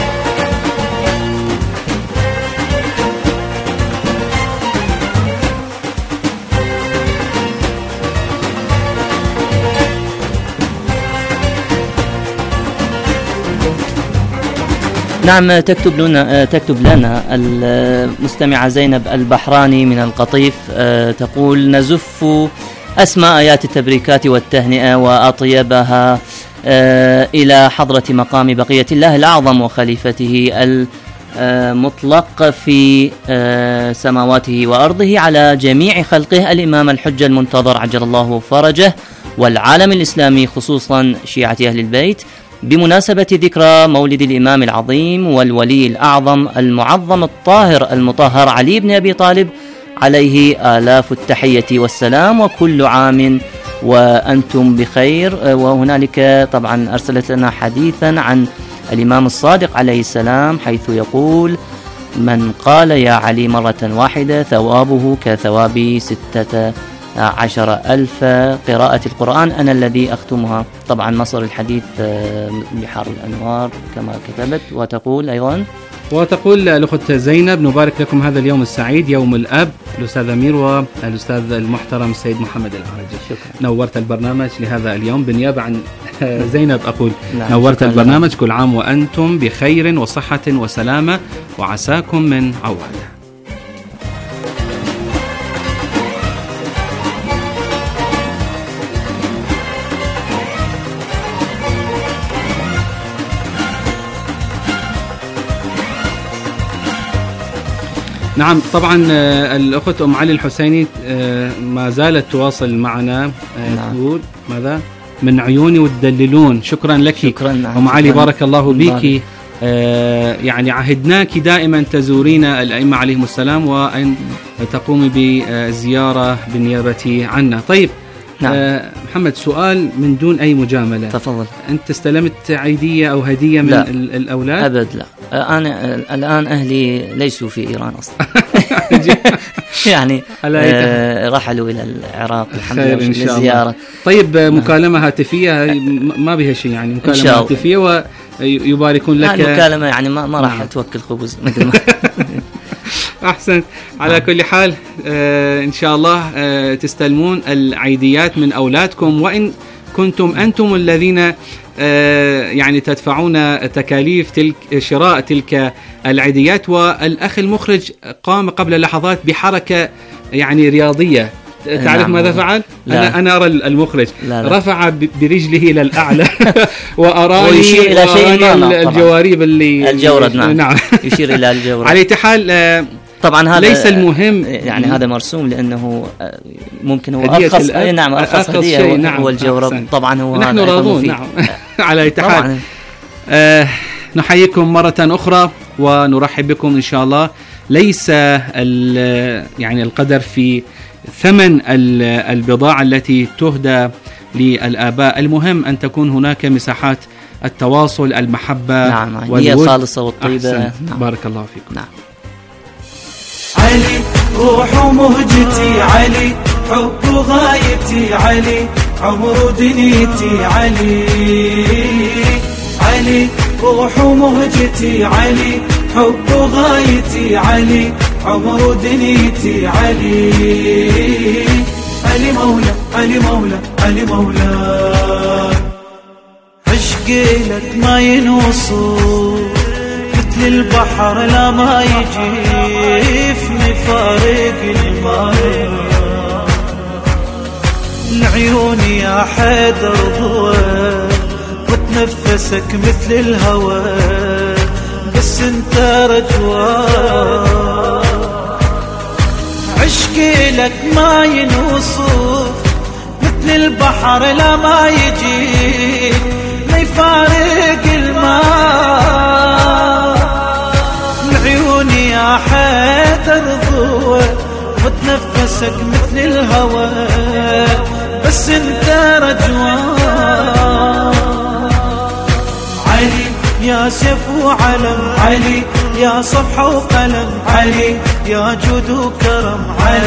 نعم تكتب لنا المستمعة زينب البحراني من القطيف. تقول نزف أسماء آيات التبريكات والتهنئة وأطيبها إلى حضرة مقام بقية الله الأعظم وخليفته المطلق في سماواته وأرضه على جميع خلقه الإمام الحجة المنتظر عجل الله فرجه والعالم الإسلامي خصوصا شيعة أهل البيت بمناسبة ذكرى مولد الإمام العظيم والولي الأعظم المعظم الطاهر المطهر علي بن أبي طالب عليه آلاف التحية والسلام وكل عام وأنتم بخير. وهنالك طبعا أرسلت لنا حديثا عن الإمام الصادق عليه السلام حيث يقول من قال يا علي مرة واحدة ثوابه كثواب 16,000 قراءة القرآن أنا الذي أختمها. طبعا مصدر الحديث بحار الأنوار كما كتبت. وتقول أيضا الأخت زينب نبارك لكم هذا اليوم السعيد يوم الأب الأستاذ أمير والأستاذ المحترم السيد محمد العرجي. شكرا. نورت البرنامج لهذا اليوم بالنيابة عن زينب أقول نورت البرنامج. كل عام وأنتم بخير وصحة وسلامة وعساكم من عوادة. نعم طبعا الأخت أم علي الحسيني ما زالت تواصل معنا. تقول ماذا من عيوني وتدللون. شكرا لك. شكرا أم علي بارك الله بك. يعني عهدناك دائما تزورين الأئمة عليهم السلام وأن تقومي بزيارة بالنيابة عنا. طيب نعم. محمد سؤال من دون أي مجاملة. تفضل. أنت استلمت عيدية أو هدية من الأولاد؟ أبد لا. أنا الآن أهلي ليسوا في إيران أصلا. يعني رحلوا إلى العراق الحمد لله للزيارة. طيب مكالمة هاتفية ما بها شيء يعني مكالمة هاتفية ويباركون لك. مكالمة يعني ما راح توكل خبز مثل ما أحسن. على كل حال إن شاء الله تستلمون العيديات من أولادكم وإن كنتم أنتم الذين يعني تدفعون تكاليف شراء تلك العيديات. والأخ المخرج قام قبل لحظات بحركة يعني رياضية، تعرف ماذا فعل؟ أنا أرى المخرج لا. رفع برجله إلى الأعلى وأراني إلى شيء الجواريب اللي الجورد. نعم يشير إلى الجورد. على حال طبعا هذا ليس المهم، يعني هذا مرسوم لأنه ممكن هو أرخص. نعم أرخص هدية. نعم هو الجورب. طبعا هو نحن راضون. نعم على حال نحييكم مرة أخرى ونرحب بكم إن شاء الله. ليس يعني القدر في ثمن البضاعة التي تهدى للآباء، المهم أن تكون هناك مساحات التواصل، المحبة، نعم هي الخالصة والطيبة. نعم. بارك الله فيكم. نعم. علي روح ومهجتي، علي حب وغايتي، علي عمر دنيتي، علي روح ومهجتي، علي حب وغايتي، علي عمر دنيتي، علي مولا، علي مولا، علي مولا. عشقي لك ما ينوصف، مثل البحر لا ما يجيفني فارق الماء. العيون يا حيدر ضوى، وتنفسك مثل الهوى، بس انت رجوى. عشقي لك ما ينوصف، مثل البحر لا ما يجي ما يفارق الماء. العيون يا حيدر ضوى، وتنفسك مثل الهوى، بس انت رجوى. علي يا سيف وعلم، علي يا صفحة وقلم، علي يا جود وكرم،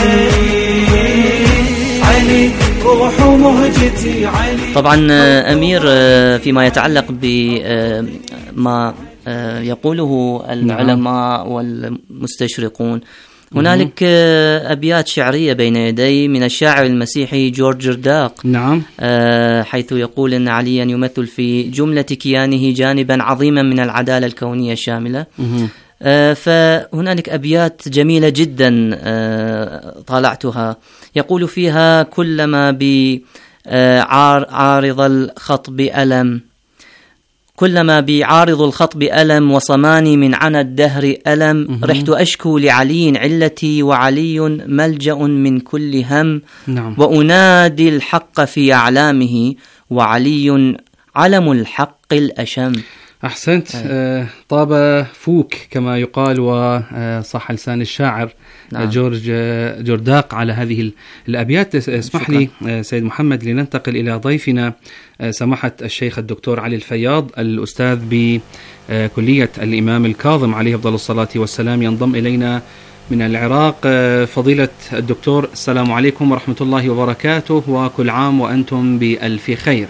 علي روح ومهجتي، علي. طبعا أمير، فيما يتعلق بما يقوله العلماء والمستشرقون، هنالك أبيات شعرية بين يدي من الشاعر المسيحي جورج جرداق. نعم. حيث يقول أن عليا يمثل في جملة كيانه جانبا عظيما من العدالة الكونية الشاملة. فهنالك أبيات جميلة جدا طالعتها، يقول فيها: كلما بعارض الخط بألم، كلما بعارض الخط بألم، وصماني من عنا الدهر ألم، رحت أشكو لعلي علتي، وعلي ملجأ من كل هم. نعم. وأنادي الحق في أعلامه، وعلي علم الحق الأشم. أحسنت. طاب فوك كما يقال، وصح لسان الشاعر. نعم. جورج جرداق على هذه الأبيات. اسمح لي سيد محمد لننتقل إلى ضيفنا سماحة الشيخ الدكتور علي الفياض، الأستاذ بكلية الإمام الكاظم عليه أفضل الصلاة والسلام، ينضم إلينا من العراق. فضيلة الدكتور، السلام عليكم ورحمة الله وبركاته، وكل عام وأنتم بألف خير.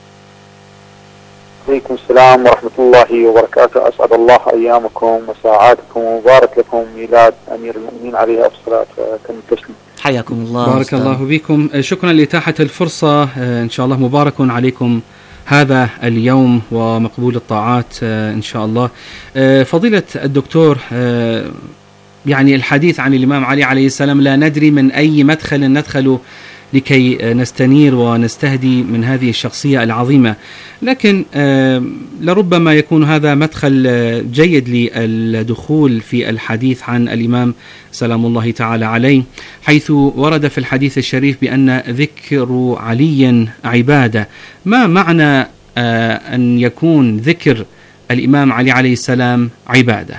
عليكم السلام ورحمة الله وبركاته. أسعد الله أيامكم وساعاتكم، وبارك لكم ميلاد أمير المؤمنين عليه الصلاة والسلام. حياكم الله. بارك الله بكم. شكرا لإتاحة الفرصة. إن شاء الله مبارك عليكم هذا اليوم ومقبول الطاعات إن شاء الله. فضيلة الدكتور، يعني الحديث عن الإمام علي عليه السلام لا ندري من أي مدخل ندخل لكي نستنير ونستهدي من هذه الشخصية العظيمة، لكن لربما يكون هذا مدخل جيد للدخول في الحديث عن الإمام سلام الله تعالى عليه، حيث ورد في الحديث الشريف بأن ذكر علي عبادة. ما معنى أن يكون ذكر الإمام علي عليه السلام عبادة؟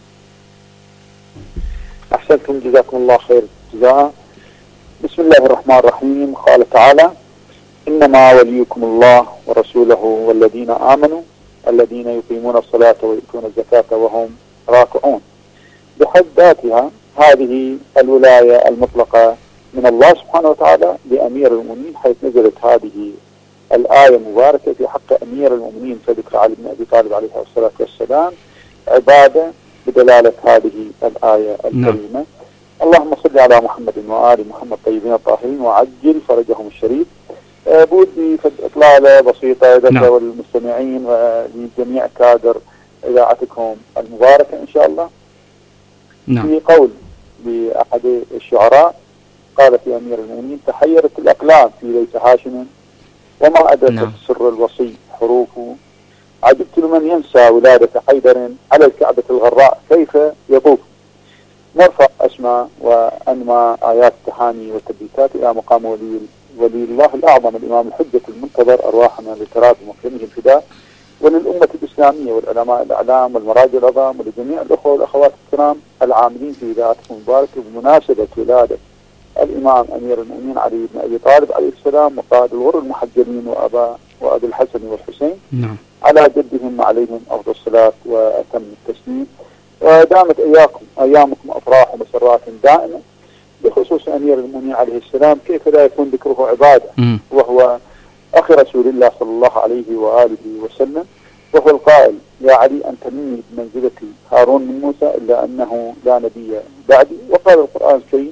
أحسنتم، جزاكم الله خير جزاء. بسم الله الرحمن الرحيم. قال تعالى: إنما وليكم الله ورسوله والذين آمنوا الذين يقيمون الصلاة ويؤتون الزكاة وهم راكعون. بحد ذاتها هذه الولاية المطلقة من الله سبحانه وتعالى لأمير المؤمنين، حيث نزلت هذه الآية المباركة في حق أمير المؤمنين فذكر علي بن أبي طالب عليه الصلاة والسلام عبادة بدلالة هذه الآية الكريمة. اللهم صل على محمد وآل محمد طيبين الطاهرين وعجل فرجهم الشريف. بودي أخذ إطلالة بسيطة ذكر المستمعين ولجميع كادر إذاعتكم المباركة إن شاء الله. في قول لأحد الشعراء قال في أمير المؤمنين: تحيرت الأقلام في بيت هاشم وما أدركت سر الوصي حروفه، عجبت لمن ينسى ولادة حيدر على الكعبة الغراء كيف يطوف. نرفع أسماء وأنمى آيات التهاني والتبريكات إلى مقام ولي الله الأعظم الإمام الحجة المنتظر، أرواحنا لتراب مكرمه الفداء، وللأمة الإسلامية والعلماء الأعلام والمراجع العظام، ولجميع الأخوة والأخوات الكرام العاملين في إذاعتكم المباركة بمناسبة ولادة الإمام أمير المؤمنين علي بن أبي طالب عليه السلام وقائد الغر المحجلين وأبي الحسن والحسين على جدهم عليهم أفضل الصلاة وأتم التسليم. ودامت أيامكم أفراح ومسرات دائمة. بخصوص أمير المؤمنين عليه السلام كيف لا يكون ذكره عبادة، وهو أخي رسول الله صلى الله عليه وآله وسلم، وهو القائل: يا علي أنت مني بمنزلتي هارون من موسى إلا أنه لا نبي بعدي. وقال القرآن الكريم: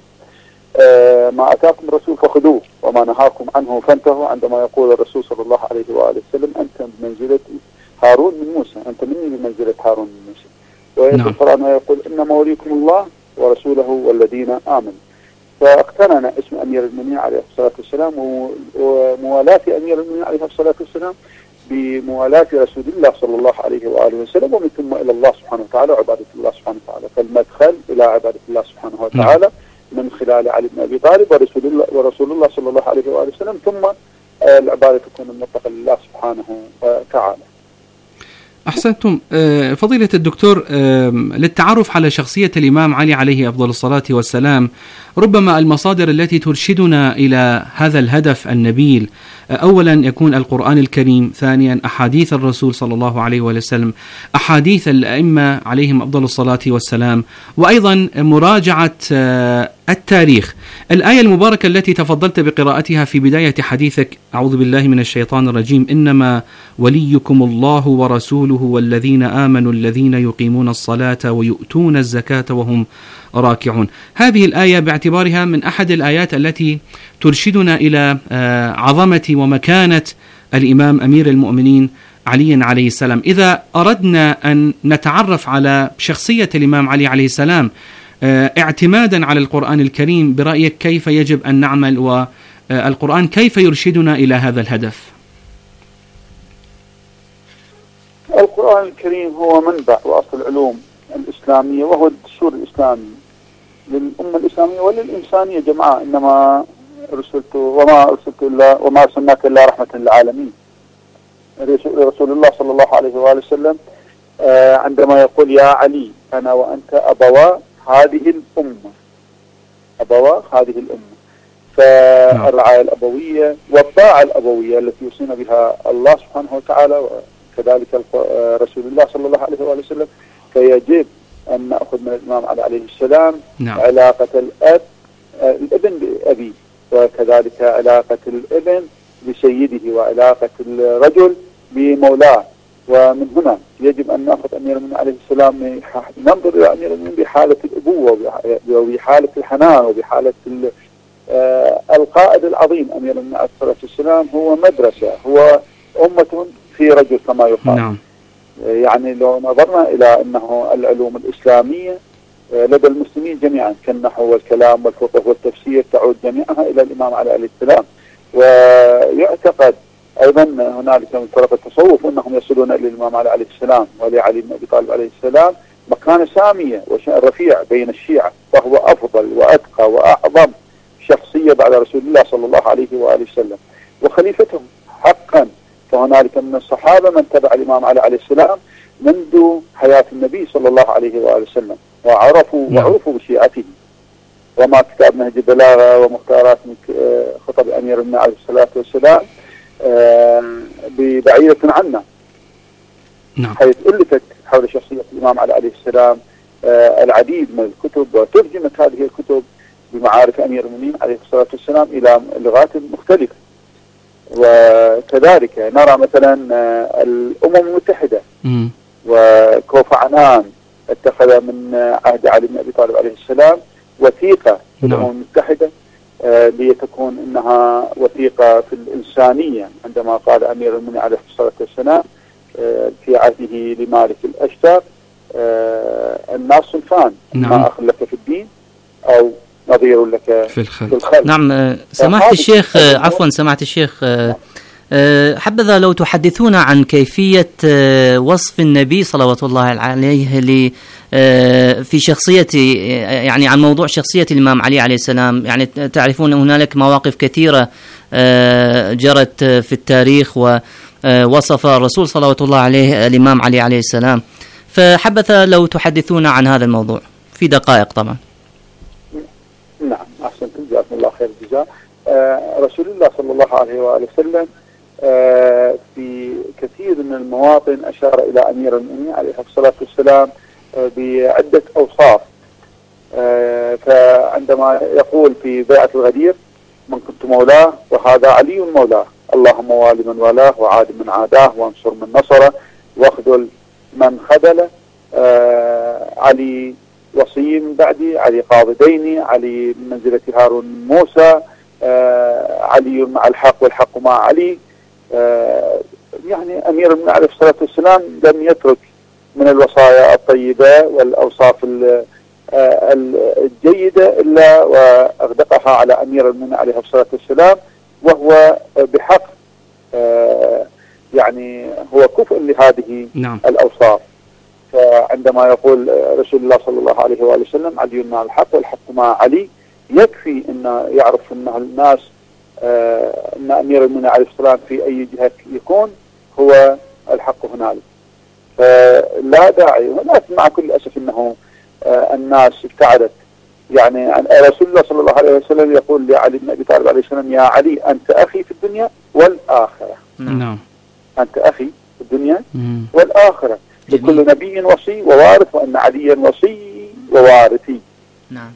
ما أتاكم الرسول فخذوه وما نهاكم عنه فانتهوا. عندما يقول الرسول صلى الله عليه وآله وسلم: أنت بمنزلتي هارون من موسى، أنت مني بمنزلة هارون من موسى. ويقول القرآن ويقول: إنما وليكم الله ورسوله والذين آمنوا. فاقترن اسم أمير المؤمنين عليه الصلاة والسلام وموالاة أمير المؤمنين عليه الصلاة والسلام بموالاة رسول الله صلى الله عليه وآله وسلم، ومن ثم إلى الله سبحانه وتعالى وعبادة الله سبحانه وتعالى. فالمدخل إلى عبادة الله سبحانه وتعالى من خلال علي بن أبي طالب ورسول الله صلى الله عليه وآله وسلم، ثم العبادة تكون المتقى لله سبحانه وتعالى. أحسنتم فضيلة الدكتور. للتعرف على شخصية الإمام علي عليه أفضل الصلاة والسلام، ربما المصادر التي ترشدنا إلى هذا الهدف النبيل أولا يكون القرآن الكريم، ثانيا أحاديث الرسول صلى الله عليه وسلم، أحاديث الأئمة عليهم أفضل الصلاة والسلام، وأيضا مراجعة التاريخ. الآية المباركة التي تفضلت بقراءتها في بداية حديثك: أعوذ بالله من الشيطان الرجيم، إنما وليكم الله ورسوله والذين آمنوا الذين يقيمون الصلاة ويؤتون الزكاة وهم راكعون. هذه الآية باعتبارها من أحد الآيات التي ترشدنا إلى عظمة ومكانة الإمام أمير المؤمنين علي عليه السلام. إذا أردنا أن نتعرف على شخصية الإمام علي عليه السلام اعتمادا على القرآن الكريم، برأيك كيف يجب أن نعمل، والقرآن كيف يرشدنا إلى هذا الهدف؟ القرآن الكريم هو منبع وأصل العلوم الإسلامية، وهو الدستور الإسلامي للأمة الإسلامية وللإنسانية جمعاء. إنما وما أرسلناك إلا رحمة للعالمين. رسول الله صلى الله عليه وآله وسلم عندما يقول: يا علي أنا وأنت أبوا هذه الأمة، فالرعاية الأبوية والطاعة الأبوية التي يوصينا بها الله سبحانه وتعالى وكذلك رسول الله صلى الله عليه وآله وسلم، فيجب أن نأخذ من الإمام عليه السلام علاقة الابن بأبيه، وكذلك علاقة الابن بسيده، وعلاقة الرجل بمولاه. ومن هنا يجب أن نأخذ أمير المؤمنين عليه السلام، ننظر إلى أمير المؤمنين بحالة الأبوة وبحالة الحنان وبحالة القائد العظيم. أمير المؤمنين عليه الصلاة والسلام هو مدرسة، هو أمة في رجل كما يقال. يعني لو نظرنا إلى أنه العلوم الإسلامية لدى المسلمين جميعا كالنحو والكلام والفقه والتفسير تعود جميعها إلى الإمام عليه السلام. ويعتقد أيضا هنالك من طرق التصوف أنهم يصلون إلى الإمام عليه السلام ولعلي بن أبي طالب عليه السلام مكانة سامية وشأن رفيع بين الشيعة، فهو أفضل وأتقى وأعظم شخصية بعد رسول الله صلى الله عليه وآله وسلم وخليفتهم حقا. فهنالك من الصحابة من تبع الإمام عليه السلام منذ حياة النبي صلى الله عليه وآله وسلم وعرفوا بشيعته. وما كتاب نهج البلاغة ومختارات من خطب أمير المؤمنين عليه الصلاة والسلام ببعيدة عنا، حيث ألفت حول شخصية الإمام عليه السلام العديد من الكتب، وترجمت هذه الكتب بمعارف أمير المؤمنين عليه الصلاة والسلام إلى لغات مختلفة. وكذلك نرى مثلا الأمم المتحدة وكوفي عنان اتخذ من عهد علي بن أبي طالب عليه السلام وثيقة في الأمم المتحدة لتكون إنها وثيقة في الإنسانية، عندما قال أمير المؤمنين عليه الصلاة والسلام في عهده لمالك الأشتر: الناس صنفان، ما أخ لك في الدين أو نظير لك في الخلق. نعم. سماحة الشيخ، عفوا سماحة الشيخ، حبذا لو تحدثونا عن كيفية وصف النبي صلوات الله عليه في شخصيته، يعني عن موضوع شخصية الإمام علي عليه السلام. يعني تعرفون هنالك مواقف كثيرة جرت في التاريخ ووصف الرسول صلوات الله عليه الإمام علي عليه السلام، فحبذا لو تحدثونا عن هذا الموضوع في دقائق طبعا. نعم، أحسنتم، جزاكم الله خير الجزاء. رسول الله صلى الله عليه وآله وسلم في كثير من المواطن أشار إلى أمير المؤمنين عليه الصلاة والسلام بعدة أوصاف. فعندما يقول في بيعة الغدير: من كنت مولاه وهذا علي مولاه، اللهم والي من والاه وعاد من عاداه وانصر من نصره واخذل من خذله. علي وصي من بعدي، علي قاضي ديني، علي من منزلة هارون من موسى، علي مع الحق والحق مع علي. يعني أمير المؤمنين عليه الصلاة والسلام لم يترك من الوصايا الطيبة والأوصاف الجيدة إلا وأغدقها على أمير المؤمنين عليه الصلاة والسلام، وهو بحق يعني هو كفء لهذه الأوصاف. فعندما يقول رسول الله صلى الله عليه وآله وسلم: علي مع الحق والحق مع علي، يكفي أن يعرف أن الناس أن أمير المؤمنين عليه السلام في أي جهة يكون هو الحق هنالك. فلا داعي، ولكن مع كل أسف أنه الناس ابتعدت. يعني رسول الله صلى الله عليه وسلم يقول لعلي بن أبي طالب عليه السلام: يا علي أنت أخي في الدنيا والآخرة. نعم، أنت أخي في الدنيا والآخرة. لكل نبي وصي ووارث، وأن عليا وصي ووارثي. نعم.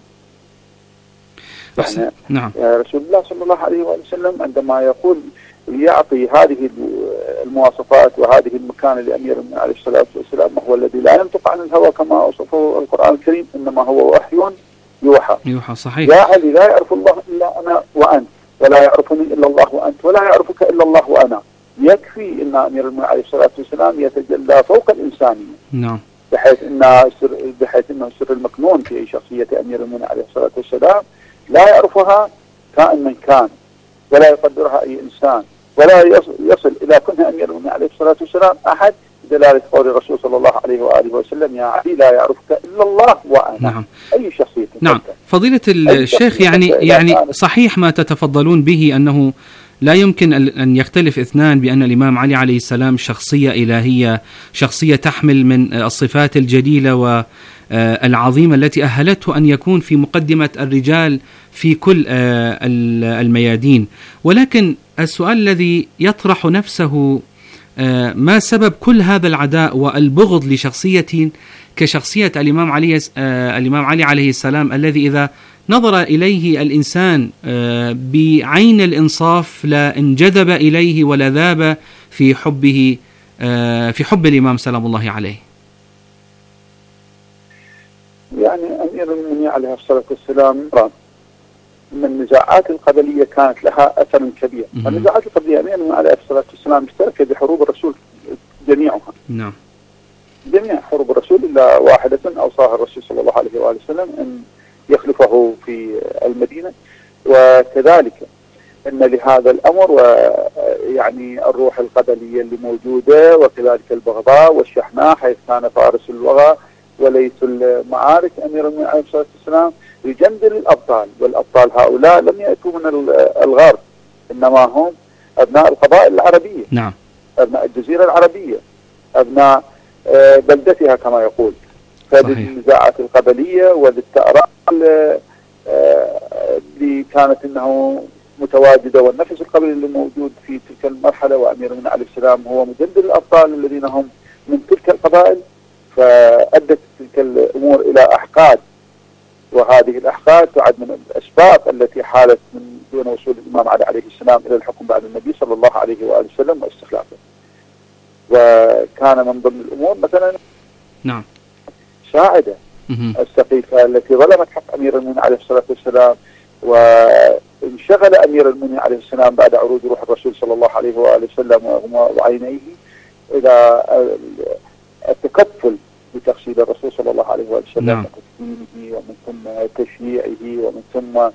يعني نعم. رسول الله صلى الله عليه وسلم عندما يقول ليعطي هذه المواصفات وهذه المكانة لأمير المؤمنين عليه الصلاة والسلام، وهو الذي لا ينطق عن الهوى كما وصفه القرآن الكريم، إنما هو وحي يوحى. صحيح. يا علي لا يعرف الله إلا أنا وأنت، ولا يعرفني إلا الله وأنت، ولا يعرفك إلا الله وأنا. يكفي أن أمير المؤمنين عليه الصلاة والسلام يتجلى فوق الإنسانية. نعم. بحيث أنه السر المكنون في شخصية أمير المؤمنين عليه الصلاة والسلام لا يعرفها كائن من كان، ولا يقدرها أي إنسان، ولا يصل إلى كنها أمير المؤمنين عليه الصلاة والسلام أحد، دلالة قول الرسول صلى الله عليه وآله وسلم: يا علي لا يعرفك إلا الله وأنا. نعم. أي شخصية. نعم. فضيلة الشيخ، يعني صحيح ما تتفضلون به، أنه لا يمكن أن يختلف اثنان بأن الإمام علي عليه السلام شخصية إلهية، شخصية تحمل من الصفات الجليلة والعظيمة التي أهلته أن يكون في مقدمة الرجال في كل الميادين. ولكن السؤال الذي يطرح نفسه: ما سبب كل هذا العداء والبغض لشخصية كشخصية الإمام علي عليه السلام، الذي إذا نظر إليه الإنسان بعين الإنصاف لا انجذب إليه ولا ذاب في حب الإمام سلام الله عليه؟ يعني أمير المؤمنين عليه الصلاة والسلام من النزاعات القبلية كانت لها أثر كبير. النزاعات القبلية أمير المؤمنين عليه الصلاة والسلام اشترك بحروب الرسول جميعها. نعم. جميع حروب الرسول إلا واحدة أوصاها الرسول صلى الله عليه وآله وسلم أن يخلفه في المدينة، وكذلك أن لهذا الأمر ويعني الروح القبلية اللي موجودة، وكذلك البغضاء والشحناء، حيث كان فارس الوغى وليث المعارك. أمير المؤمنين عليه الصلاة والسلام يجندل الأبطال، والأبطال هؤلاء لم يأتوا من الغرب، إنما هم أبناء القبائل العربية. نعم. أبناء الجزيرة العربية، أبناء بلدتها كما يقول. فللنزاعات القبلية وللتأراء اللي كانت انه متواجدة، والنفس القبلي اللي موجود في تلك المرحلة. وأمير المؤمنين عليه السلام هو مجندل الأبطال الذين هم من تلك القبائل، فأدت تلك الأمور إلى أحقاد، وهذه الأحقاد تعد من الأسباب التي حالت من دون وصول الإمام علي عليه السلام إلى الحكم بعد النبي صلى الله عليه وآله وسلم واستخلافه. وكان من ضمن الأمور مثلا نعم ساعدة السقيفة التي ظلمت حق أمير المؤمنين عليه الصلاة والسلام وانشغل أمير المؤمنين عليه السلام بعد عروج روح الرسول صلى الله عليه وآله وسلم وعينيه إلى التكفل بتغسيل الرسول صلى الله عليه وآله وسلم وتكفينه ومن ثم تشييعه ومن ثم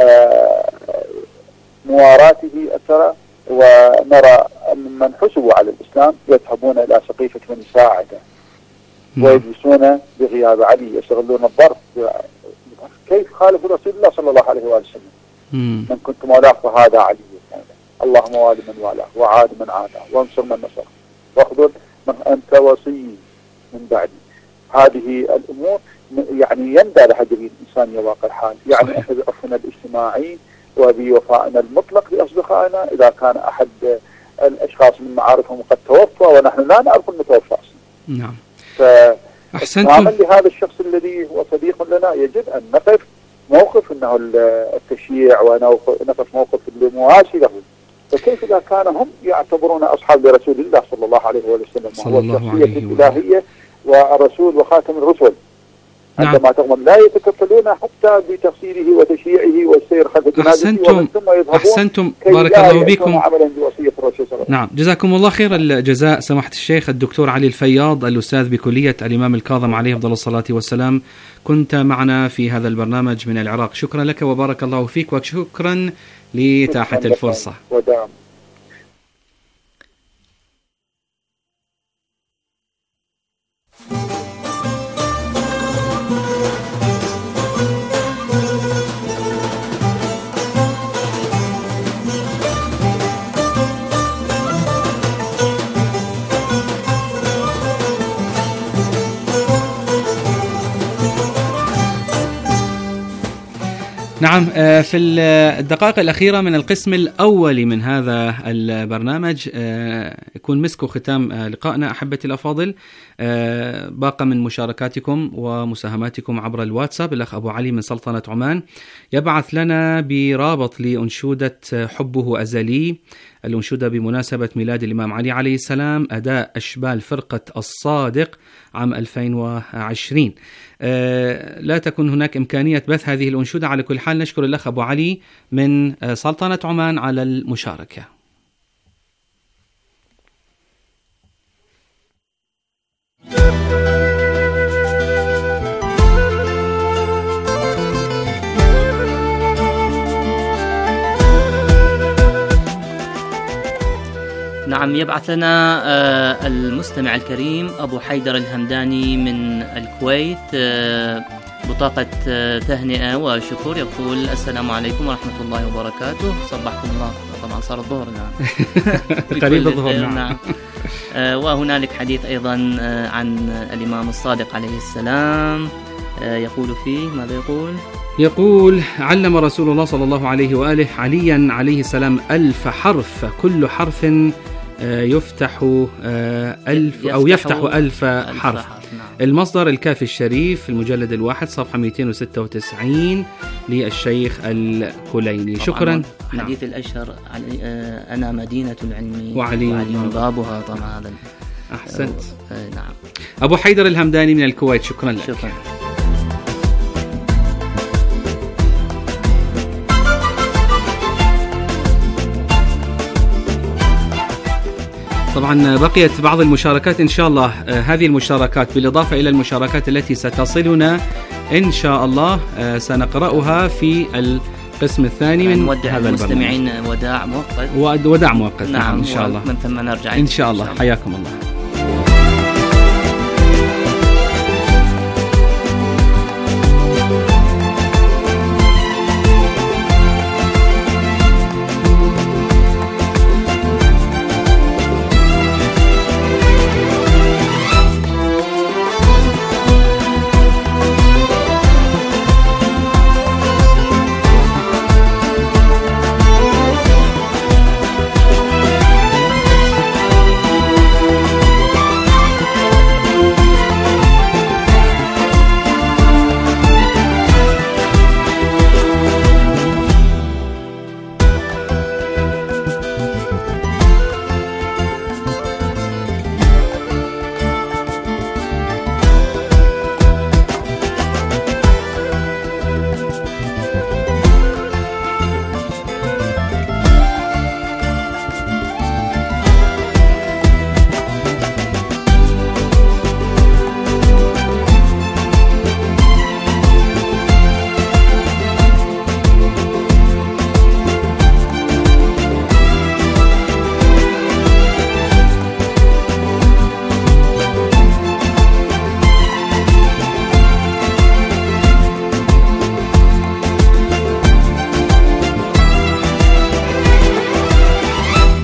مواراته أثره. ونرى من حسبوا على الإسلام يذهبون إلى سقيفة بني ساعدة ويجلسون بغياب علي يشغلون الضرب. كيف خالفوا رسول الله صلى الله عليه وآله وسلم؟ من كنت مولاه فهذا علي، اللهم والي من والاه وعاد من عاداه وانصر من نصره واخذل من أنت وصي من بعدي. هذه الأمور يعني يندى لها جميع الإنسان يا واقع الحال. يعني احنا بعرفنا الاجتماعي وبوفائنا المطلق لأصدقائنا إذا كان أحد الأشخاص من معارفهم قد توفى ونحن لا نعرف المتوفى أصلا. نعم. فإكراما لهذا الشخص الذي هو صديق لنا يجب أن نقف موقف أنه التشييع ونقف موقف المواسي له. فكيف إذا كان هم يعتبرون أصحاب رسول الله صلى الله عليه وسلم وهو الشخصية الإلهية والرسول وخاتم الرسل. عندما تغمض لا يتكفلون حتى بتفسيره وتشييعه والسير خلف جنازته ثم يذهبون. أحسنتم، بارك الله بكم. نعم، جزاكم الله خير الجزاء سماحة الشيخ الدكتور علي الفياض، الأستاذ بكلية الإمام الكاظم عليه أفضل الصلاة والسلام، كنت معنا في هذا البرنامج من العراق. شكرا لك وبارك الله فيك وشكرا لإتاحة الفرصة. وداعم. نعم، في الدقائق الأخيرة من القسم الأول من هذا البرنامج يكون مسك ختام لقائنا. أحبتي الأفاضل، باقى من مشاركاتكم ومساهماتكم عبر الواتساب. الأخ أبو علي من سلطنة عمان يبعث لنا برابط لأنشودة حبه أزلي، الأنشودة بمناسبة ميلاد الإمام علي عليه السلام، أداء أشبال فرقة الصادق عام 2020. لا تكون هناك إمكانية بث هذه الأنشودة. على كل حال نشكر الأخ أبو علي من سلطنة عمان على المشاركة. نعم، يبعث لنا المستمع الكريم أبو حيدر الهمداني من الكويت بطاقة تهنئة وشكر. يقول: السلام عليكم ورحمة الله وبركاته، صبحكم الله. طبعا صار الظهر. نعم. قريب الظهر. نعم. وهنالك حديث أيضا عن الإمام الصادق عليه السلام، يقول فيه ماذا يقول: علم رسول الله صلى الله عليه وآله عليا عليه السلام 1000 حرف، كل حرف يفتح 1000 أو يفتح 1000 حرف. المصدر الكافي الشريف، المجلد الواحد، صفحة 296 للشيخ الكليني. شكرا. حديث الأشهر أنا مدينة العلم وعلي بابها. طبعا هذا أحسنت. نعم. أبو حيدر الهمداني من الكويت، شكرا لك. شكرا. طبعا بقيت بعض المشاركات إن شاء الله. هذه المشاركات بالإضافة إلى المشاركات التي ستصلنا إن شاء الله سنقرأها في القسم الثاني من نودع المستمعين وداع مؤقت. وداع مؤقت. نعم، إن شاء الله. من ثم نرجع إن شاء الله. حياكم الله.